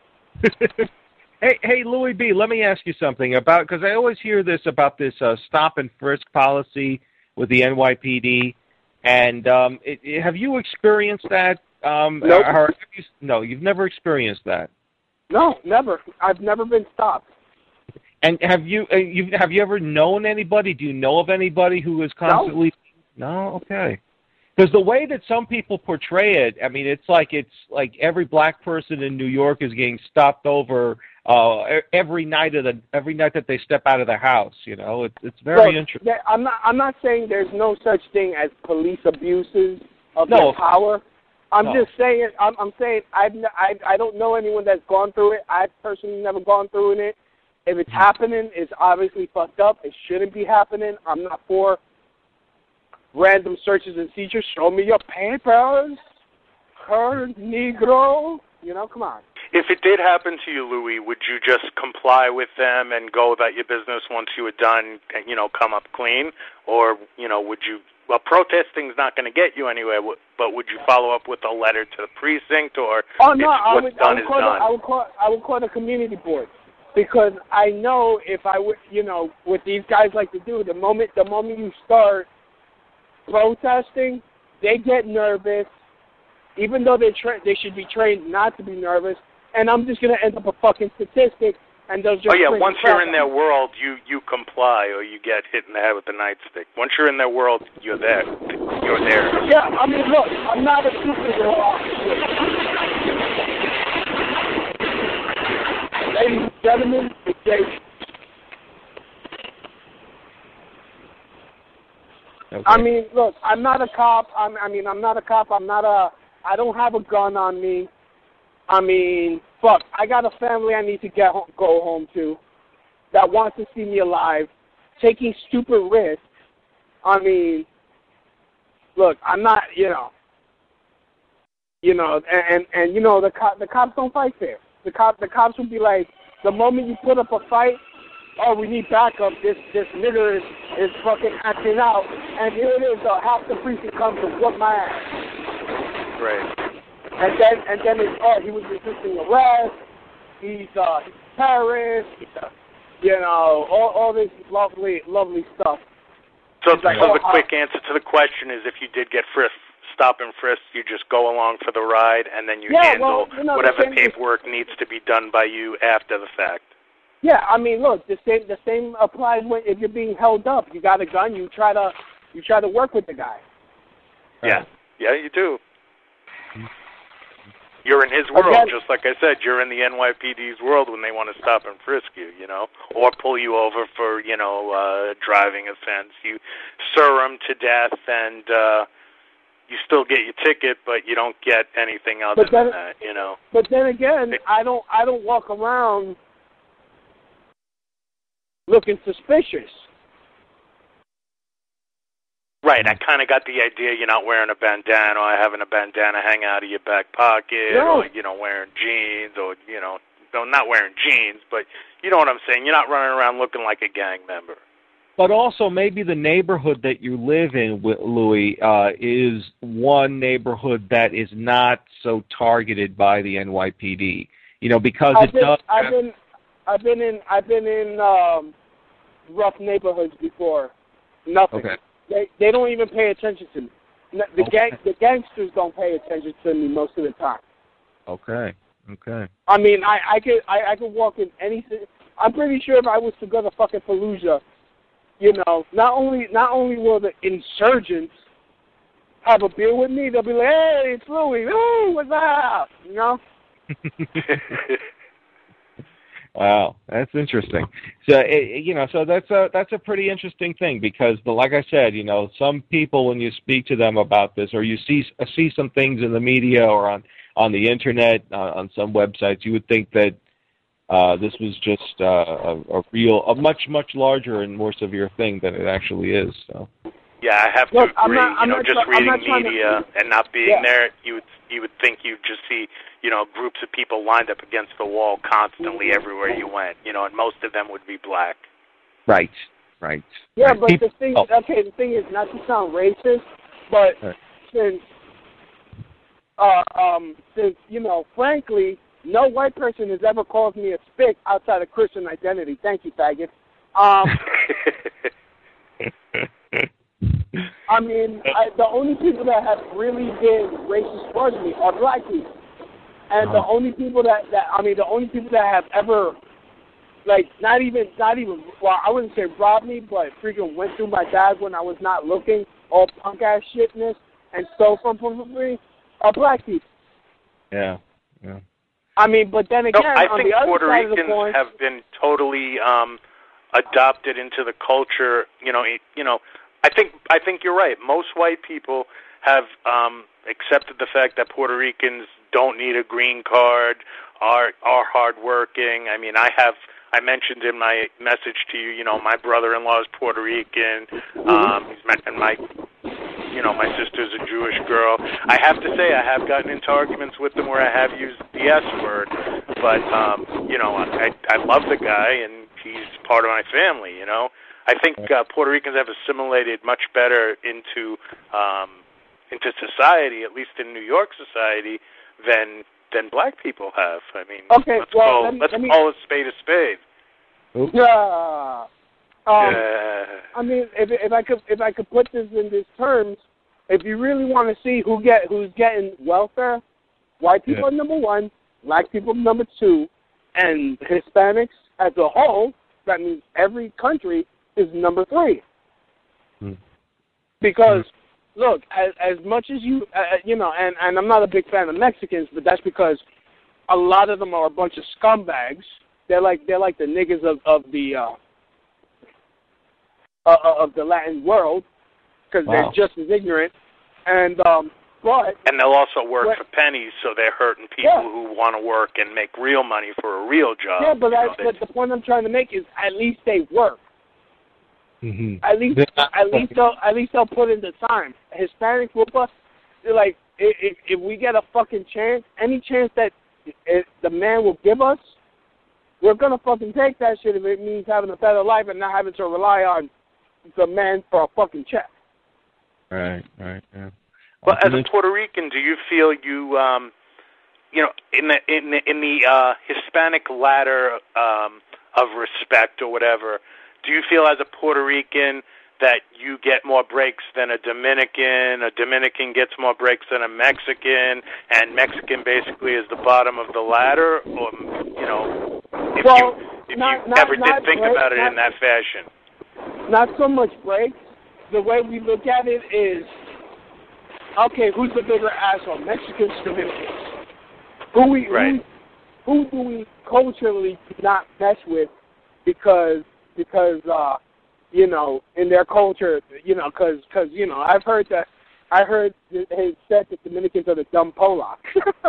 Hey, hey, Louis B., let me ask you something about, because I always hear this about this uh, stop and frisk policy with the N Y P D, and um, it, it, have you experienced that Um, Nope. Are, have you, no, you've never experienced that. No, never. I've never been stopped. And have you, uh, you have you ever known anybody? Do you know of anybody who is constantly? No. No? Okay. Because the way that some people portray it, I mean, it's like it's like every black person in New York is getting stopped over uh, every night of the every night that they step out of the house. You know, it's it's very Look, interesting. I'm not. I'm not saying there's no such thing as police abuses of No. their power. I'm No. just saying. I'm, I'm saying. I've. n- I. I don't know anyone that's gone through it. I've personally never gone through it. If it's happening, it's obviously fucked up. It shouldn't be happening. I'm not for random searches and seizures. Show me your papers, her Negro. You know, come on. If it did happen to you, Louis, would you just comply with them and go about your business once you were done and, you know, come up clean? Or, you know, would you, well, protesting's not going to get you anywhere, but would you follow up with a letter to the precinct, or Oh no, it's I what's would. I done would is call. The, done? I would call. I would call the community board, because I know if I would, you know, what these guys like to do, the moment the moment you start protesting, they get nervous, even though they tra- they should be trained not to be nervous. And I'm just gonna end up a fucking statistic, and they'll just. Oh, yeah, bring once the you're crap in their out. world, you, you comply or you get hit in the head with a nightstick. Once you're in their world, you're there. You're there. Yeah, I mean, look, I'm not a superhero officer. Ladies and gentlemen, it's Jason. Okay. I mean, look, I'm not a cop. I'm, I mean, I'm not a cop. I'm not a. I don't have a gun on me. I mean, fuck. I got a family I need to get home, go home to, that wants to see me alive, taking stupid risks. I mean, look, I'm not. You know. You know, and and, and you know the cop, the cops don't fight fair. The cop, the cops will be like, the moment you put up a fight, oh, we need backup. This this nigger is, is fucking acting out, and here it is. Uh, half the precinct comes to whoop my ass. Right. And then and then it's oh, he was resisting arrest. He's uh, he's a terrorist. He's a, you know, all all this lovely lovely stuff. So, It's like, so oh, the quick answer to the question is, if you did get frisked, stop and frisk, you just go along for the ride, and then you Yeah, handle well, you know, the whatever thing is- paperwork needs to be done by you after the fact. Yeah, I mean, look, the same the same applies when if you're being held up. You got a gun, you try to you try to work with the guy. Yeah, yeah, you do. You're in his world, Again- just like I said. You're in the N Y P D's world when they want to stop and frisk you, you know, or pull you over for, you know, uh, driving offense. You sir them to death, and uh, you still get your ticket, but you don't get anything other But then- than that, you know. But then again, I don't I don't walk around looking suspicious. Right, I kind of got the idea you're not wearing a bandana or having a bandana hang out of your back pocket, No. or, you know, wearing jeans, or, you know, no, not wearing jeans, but you know what I'm saying. You're not running around looking like a gang member. But also, maybe the neighborhood that you live in, Louis, uh, is one neighborhood that is not so targeted by the N Y P D. You know, because I've it been, does. I've been I've been in I've been in um, rough neighborhoods before. Nothing. Okay. They they don't even pay attention to me. N- The Okay. gang the gangsters don't pay attention to me most of the time. Okay. Okay. I mean, I I could I, I could walk in any ci- I'm pretty sure if I was to go to fucking Fallujah, you know, not only not only will the insurgents have a beer with me, they'll be like, hey, it's Louis. Hey, what's up? You know? Wow, that's interesting. So it, you know, so that's a that's a pretty interesting thing, because, the, like I said, you know, some people, when you speak to them about this, or you see see some things in the media or on on the internet, uh, on some websites, you would think that uh, this was just uh, a, a real, a much much larger and more severe thing than it actually is. So. Yeah, I have to Look, I'm agree. not- you I'm know, not just try- I'm reading not trying to- media and not being Yeah. there, you would you would think you'd just see, you know, groups of people lined up against the wall constantly everywhere you went. You know, and most of them would be black. Right. Right. Yeah, right. but People, the thing, oh, okay, the thing is, not to sound racist, but Right. since, uh, um, since you know, frankly, no white person has ever called me a spick outside of Christian identity. Thank you, faggot. Um, I mean, I, the only people that have really been racist towards me are black people. And the only people that, that, I mean, the only people that have ever, like, not even, not even, well, I wouldn't say robbed me, but freaking went through my bag when I was not looking, all punk-ass shitness, and stole from, from me, are black people. Yeah, yeah. I mean, but then again, no, I on think the other Puerto side Ricans of the coin, have been totally um, adopted into the culture. You know, you know. I think I think you're right. Most white people have um, accepted the fact that Puerto Ricans don't need a green card, are are hardworking. I mean, I have. I mentioned in my message to you, you know, my brother-in-law is Puerto Rican. Um, he's my, and my, you know, my sister's a Jewish girl. I have to say, I have gotten into arguments with them where I have used the S word, but um, you know, I I love the guy and he's part of my family. You know, I think uh, Puerto Ricans have assimilated much better into um, into society, at least in New York society, than. than black people have. I mean, okay, let's, well, call, let me, let's let me, call a spade a spade. Yeah. Um, yeah. I mean, if if I could if I could put this in these terms, if you really want to see who get who's getting welfare, white people yeah. are number one, black people number two, and Hispanics as a whole, that means every country, is number three. Hmm. Because look, as, as much as you, uh, you know, and, and I'm not a big fan of Mexicans, but that's because a lot of them are a bunch of scumbags. They're like they're like the niggas of of the uh, uh, of the Latin world because wow. they're just as ignorant. And um, but and they'll also work what, for pennies, so they're hurting people yeah. who want to work and make real money for a real job. Yeah, but that's, you know, but the point I'm trying to make is at least they work. Mm-hmm. At least, at least they'll, at least they'll put in the time. Hispanics will bust. Like, if, if we get a fucking chance, any chance that it, the man will give us, we're gonna fucking take that shit if it means having a better life and not having to rely on the man for a fucking check. Right, right, yeah. Well, as a Puerto Rican, do you feel you, um, you know, in the in the in the uh, Hispanic ladder um, of respect or whatever? Do you feel as a Puerto Rican that you get more breaks than a Dominican, a Dominican gets more breaks than a Mexican, and Mexican basically is the bottom of the ladder? Or, you know, if well, you, if not, you not, ever not did think break, about it not, in that fashion. Not so much breaks. The way we look at it is, okay, who's the bigger asshole, Mexicans, Dominicans? Who we, right. who, who do we culturally not mess with because because uh, you know, in their culture, you know, because cause, you know, I've heard that I heard it has said that Dominicans are the dumb Polacks.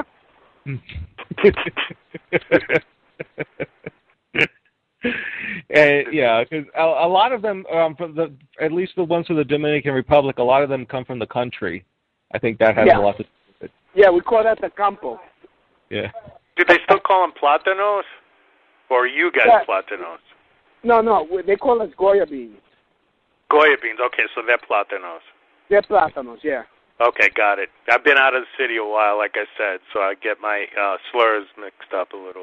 And, yeah, because a, a lot of them, um, from the at least the ones from the Dominican Republic, a lot of them come from the country. I think that has yeah. a lot to do with it. Yeah, we call that the campo. Yeah. Do they still call them plátanos, or are you guys yeah. plátanos? No, no, they call us Goya beans. Goya beans. Okay, so they're plátanos. They're plátanos, yeah. Okay, got it. I've been out of the city a while, like I said, so I get my uh, slurs mixed up a little.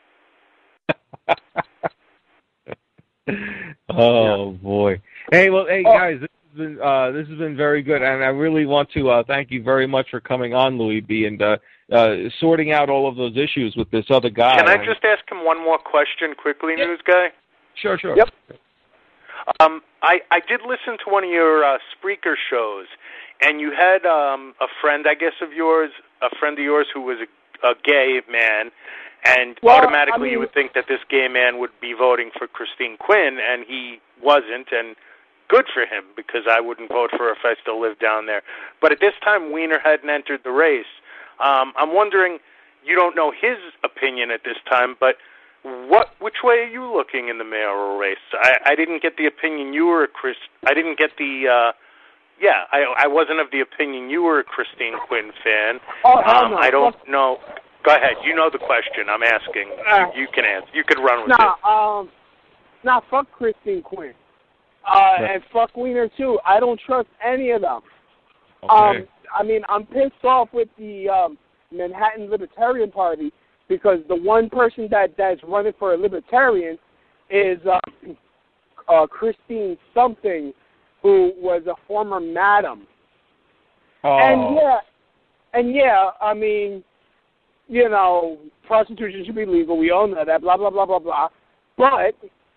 Oh yeah. boy! Hey, well, hey oh. guys, this has been uh, this has been very good, and I really want to uh, thank you very much for coming on, Louis B, and uh, uh, sorting out all of those issues with this other guy. Can I just ask him one more question quickly, yep. news guy? Sure, sure. Yep. Um, I I did listen to one of your uh, Spreaker shows, and you had um, a friend, I guess, of yours, a friend of yours who was a, a gay man. And well, automatically I mean, you would think that this gay man would be voting for Christine Quinn, and he wasn't, and good for him, because I wouldn't vote for her if I still lived down there. But at this time, Weiner hadn't entered the race. Um, I'm wondering, you don't know his opinion at this time, but what, which way are you looking in the mayoral race? I, I didn't get the opinion you were a Chris. I didn't get the. Uh, yeah, I, I wasn't of the opinion you were a Christine Quinn fan. Oh, hell um, no. I don't know. Go ahead. You know the question I'm asking. Uh, you, you can answer. You could run with nah, it. Um, nah, fuck Christine Quinn. Uh, yeah. And fuck Weiner, too. I don't trust any of them. Okay. Um, I mean, I'm pissed off with the um, Manhattan Libertarian Party because the one person that, that's running for a Libertarian is uh, uh, Christine something. who was a former madam. Oh. And yeah, and yeah, I mean, you know, prostitution should be legal. We all know that. Blah blah blah blah blah. But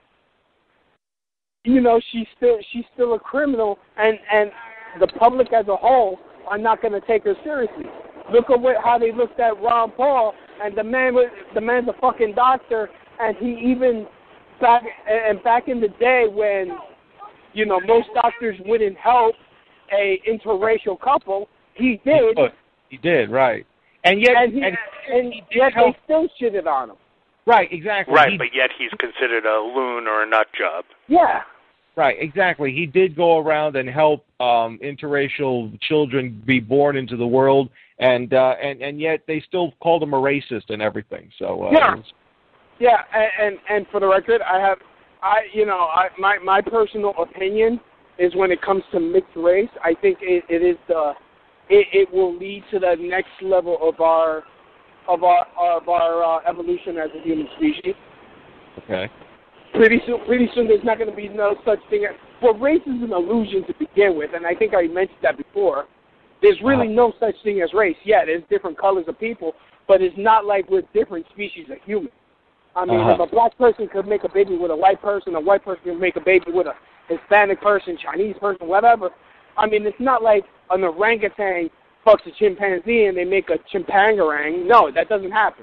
you know, she's still she's still a criminal, and and the public as a whole are not going to take her seriously. Look at what, how they looked at Ron Paul, and the man was the man's a fucking doctor, and he even back and back in the day when, you know, most doctors wouldn't help a interracial couple, he did. He did, right? And yet, and, he, and, and yet they still shitted on him. Right, exactly. Right, he, but yet he's considered a loon or a nut job. Yeah. Right, exactly. He did go around and help um, interracial children be born into the world, and uh, and and yet they still called him a racist and everything. So uh, yeah, yeah, and, and and for the record, I have, I you know, I my my personal opinion is when it comes to mixed race, I think it, it is the it, it will lead to the next level of our of our of our uh, evolution as a human species. Okay. Pretty soon, pretty soon, there's not going to be no such thing as, well, race is an illusion to begin with, and I think I mentioned that before. There's really uh-huh. no such thing as race. Yeah, there's different colors of people, but it's not like we're different species of humans. I mean, uh-huh. if a black person could make a baby with a white person, a white person could make a baby with a Hispanic person, Chinese person, whatever. I mean, it's not like an orangutan fucks a chimpanzee and they make a chimpangarang. No, that doesn't happen.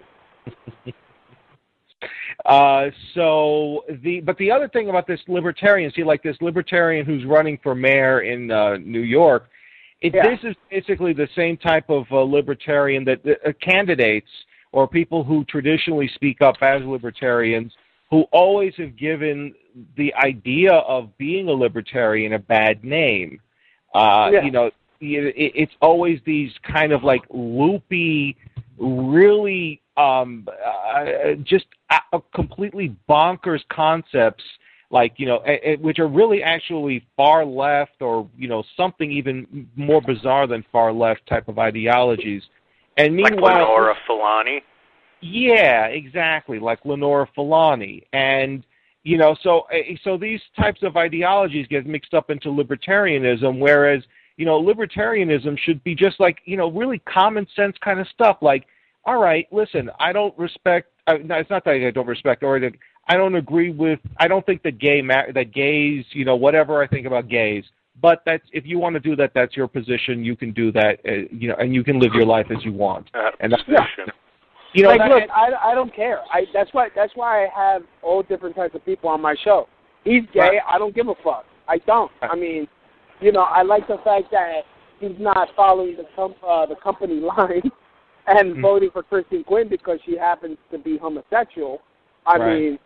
Uh, so the but the other thing about this libertarian, see, like this libertarian who's running for mayor in uh, New York, it, yeah. this is basically the same type of uh, libertarian that uh, candidates or people who traditionally speak up as libertarians, who always have given the idea of being a libertarian a bad name. Uh, yeah. You know, it, it's always these kind of like loopy, really. Um, uh, just uh, completely bonkers concepts, like, you know, a, a, which are really actually far left or, you know, something even more bizarre than far left type of ideologies. And meanwhile, like Lenora Fulani? Yeah, exactly, like Lenora Fulani. And, you know, so so these types of ideologies get mixed up into libertarianism, whereas, you know, libertarianism should be just like, you know, really common sense kind of stuff, like, all right, listen, I don't respect, uh, no, it's not that I don't respect, or that I don't agree with, I don't think that gay, ma- that gays, you know, whatever I think about gays, but that's, if you want to do that, that's your position, you can do that, uh, you know, and you can live your life as you want. Uh, and that's, yeah. You know, like, that, look, I, I don't care. I that's why that's why I have all different types of people on my show. He's gay, right. I don't give a fuck. I don't. I mean, you know, I like the fact that he's not following the com- uh, the company line. And mm-hmm. voting for Christine Quinn because she happens to be homosexual. I right. mean,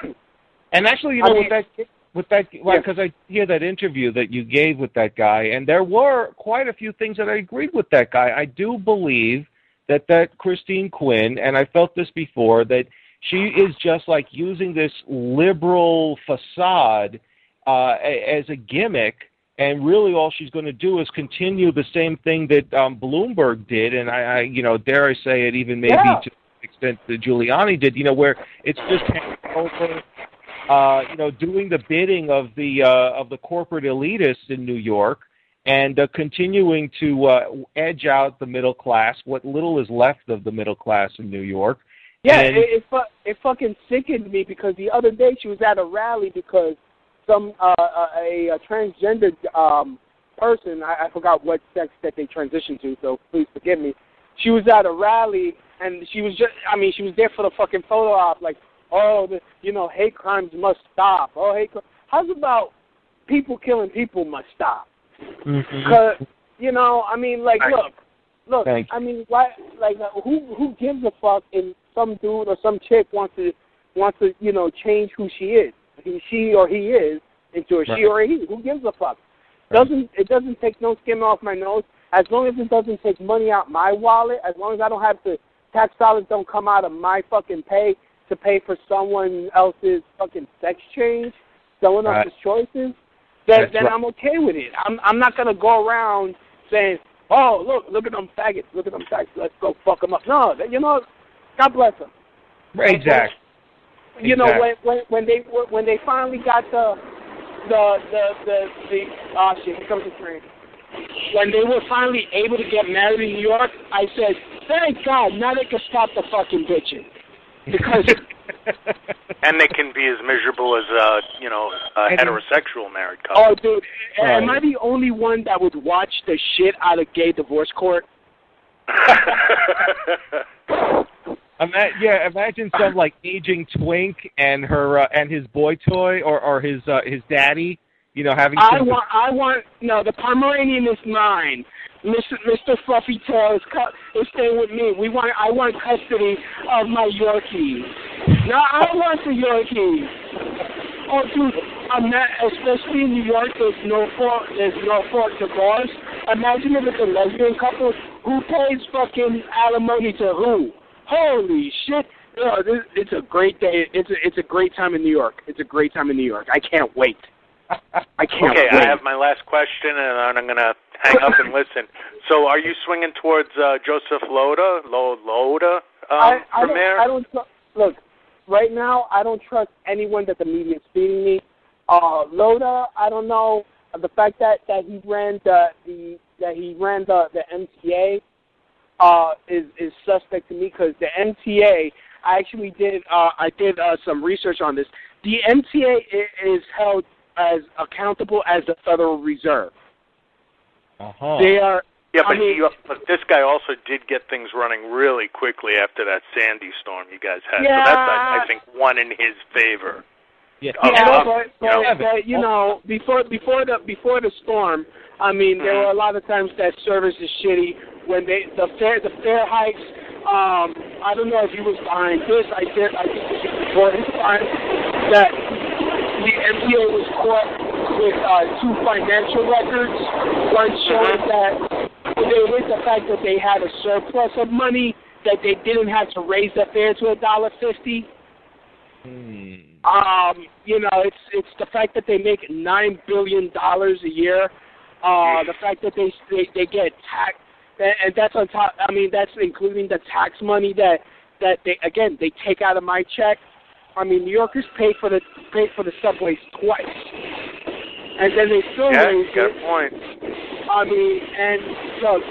and actually, you know, I mean, with that, with that, because yeah. I hear that interview that you gave with that guy, and there were quite a few things that I agreed with that guy. I do believe that that Christine Quinn, and I felt this before, that she is just like using this liberal facade uh, as a gimmick. And really, all she's going to do is continue the same thing that um, Bloomberg did, and I, I, you know, dare I say it, even maybe yeah. to the extent that Giuliani did. You know, where it's just over, uh, you know, doing the bidding of the uh, of the corporate elitists in New York, and uh, continuing to uh, edge out the middle class, what little is left of the middle class in New York. Yeah, and, it, it, fu- it fucking sickened me because the other day she was at a rally because. Some uh, a, a transgender um, person, I, I forgot what sex that they transitioned to, so please forgive me. She was at a rally, and she was just, I mean, she was there for the fucking photo op, like, oh, the, you know, hate crimes must stop. Oh, hate crimes. How's about people killing people must stop? Because, mm-hmm. you know, I mean, like, look, look, Thank I mean, why, like, who who gives a fuck if some dude or some chick wants to, wants to, you know, change who she is? He, she or he is into a right. she or a he. Who gives a fuck? Right. Doesn't it doesn't take no skin off my nose. As long as it doesn't take money out my wallet. As long as I don't have to tax dollars don't come out of my fucking pay to pay for someone else's fucking sex change, someone right. else's choices. Then then right. I'm okay with it. I'm I'm not gonna go around saying, oh look look at them faggots, look at them faggots, let's go fuck them up. No, you know, God bless them. Exactly. You know, when, when when they when they finally got the the the the the oh shit, here comes the train. When they were finally able to get married in New York, I said, thank God, now they can stop the fucking bitching. Because and they can be as miserable as uh, you know, a heterosexual married couple. Oh, dude, oh. Am I the only one that would watch the shit out of gay divorce court? Ima- yeah, imagine some like aging twink and her uh, and his boy toy or or his uh, his daddy. You know, having. I want, I want, no, the Pomeranian is mine. Mister Mister Fluffy Tail is, cu- is staying with me. We want, I want custody of my Yorkies. No, I want the Yorkies. Oh, dude, I'm not, especially in New York, there's no fault, there's no fault divorce. Imagine if it's a lesbian couple, who pays fucking alimony to who? Holy shit. No, this, it's a great day. It's a, it's a great time in New York. It's a great time in New York. I can't wait. I can't okay, wait. I have my last question, and then I'm going to hang up and listen. So are you swinging towards uh, Joseph Lhota, Lo, Lhota um, I, I for don't, mayor? I don't tr- look, right now, I don't trust anyone that the media is feeding me. Uh, Lhota, I don't know. The fact that, that he ran the, the that he ran the, the M T A uh, is is suspect to me because the M T A, I actually did uh, I did uh, some research on this. The M T A is held as accountable as the Federal Reserve. Uh-huh. They are. Yeah, but, I mean, he, but this guy also did get things running really quickly after that Sandy storm you guys had. Yeah. So that's, I, I think, one in his favor. Yeah, Um, yeah, um, but, but, you know, but you know, before before the before the storm, I mean, there mm-hmm. were a lot of times that service is shitty when they the fare the fare hikes. Um, I don't know if he was behind this. I did. I think this is before his time that the M T A was caught with uh, two financial records. One showing that they with the fact that they had a surplus of money that they didn't have to raise the fare to a dollar fifty. Hmm. Um, you know, it's it's the fact that they make nine billion dollars a year. Uh, the fact that they they, they get tax, and that's on top. I mean, that's including the tax money that that they again they take out of my check. I mean, New Yorkers pay for the pay for the subways twice, and then they still yeah, raise you got it. a point. I mean, and look,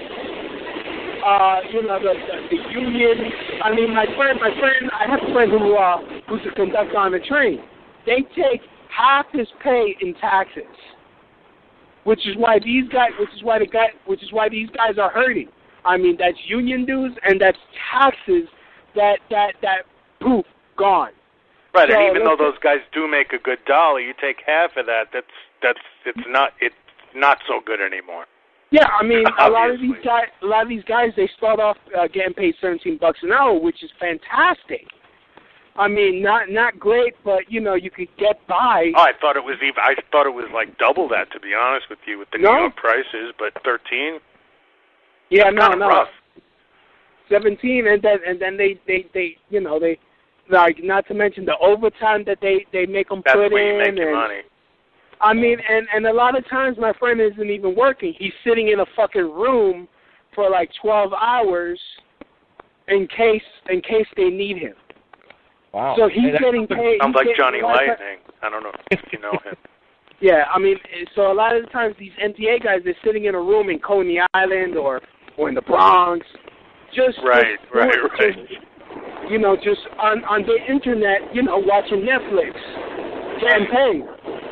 uh, you know, the, the the union. I mean, my friend, my friend, I have a friend who uh, who's a conductor on the train. They take half his pay in taxes, which is why these guys, which is why the guy, which is why these guys are hurting. I mean, that's union dues and that's taxes that that that poof gone. Right, so, and even though those guys do make a good dollar, you take half of that. That's that's it's not it's not so good anymore. Yeah, I mean, a lot of these Obviously. guys, a lot of these guys, they start off uh, getting paid seventeen bucks an hour, which is fantastic. I mean, not not great, but you know, you could get by. Oh, I thought it was even. I thought it was like double that, to be honest with you, with the No. New York prices. But thirteen. Yeah, That's no, kinda no. rough. Seventeen, and then and then they they they you know they like not to mention the overtime that they they make them That's put where you in. make your and, money. I mean, and and a lot of times my friend isn't even working. He's sitting in a fucking room for like twelve hours in case in case they need him. Wow. So he's Hey, that- getting paid. Sounds he's like getting- Johnny a lot of ti- Lightning. I don't know if you know him. Yeah, I mean, so a lot of the times these M T A guys, they're sitting in a room in Coney Island or or in the Bronx, just Right, just, right, just, right. You know, just on on the internet, you know, watching Netflix, getting paid.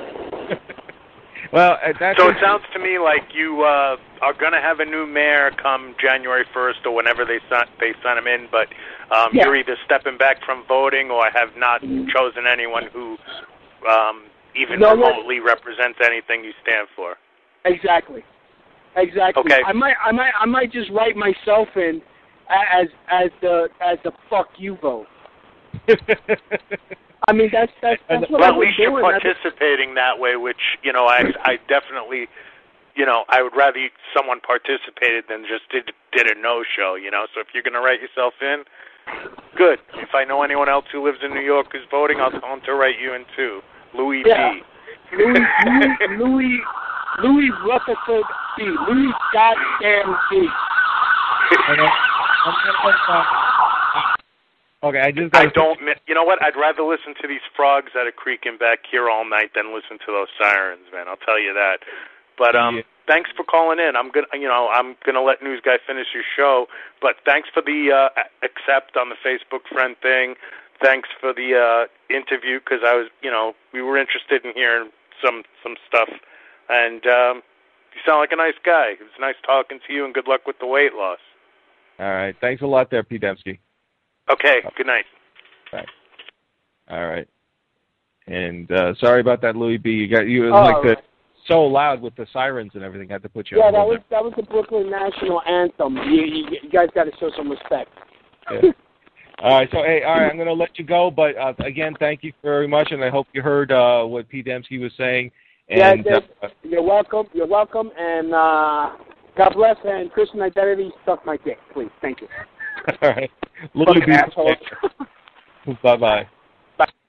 Well, uh, that's So it sounds to me like you uh, are going to have a new mayor come January first or whenever they sign, they sign him in, but um, Yeah. you're either stepping back from voting or have not chosen anyone who um, even No, no. remotely represents anything you stand for. Exactly, exactly. Okay. I might, I might, I might just write myself in as as the as the fuck you vote. I mean, that's that's that's what Well, I've at been least you're doing. I've been- participating that way, which, you know, I I definitely, you know, I would rather someone participated than just did did a no-show, you know. So if you're going to write yourself in, good. If I know anyone else who lives in New York who's voting, I'll tell them to write you in too. Louis Yeah. B. Louis, Louis, Louis, Louis Rutherford B. Louis goddamn B. And, uh, I'm gonna, uh, Okay, I just. I don't. You know what? I'd rather listen to these frogs that are creaking back here all night than listen to those sirens, man. I'll tell you that. But um, yeah. thanks for calling in. I'm gonna, you know, I'm gonna let News Guy finish your show. But thanks for the uh, accept on the Facebook friend thing. Thanks for the uh, interview because I was, you know, we were interested in hearing some some stuff. And um, you sound like a nice guy. It was nice talking to you, and good luck with the weight loss. All right. Thanks a lot, there, Pete Dembski. Okay. Good night. Bye. All right. And uh, sorry about that, Louis B. You got you was Oh, like the right. so loud with the sirens and everything. I had to put you. Yeah, on that hold was that was the Brooklyn national anthem. You, you, you guys got to show some respect. Yeah. All right. So hey, all right. I'm going to let you go, but uh, again, thank you very much, and I hope you heard uh, what Pete Dembski was saying. And, yeah, uh, you're welcome. You're welcome, and uh, God bless. And Christian identity, suck my dick, please. Thank you. all right. Louis Fucking B. asshole. Bye bye.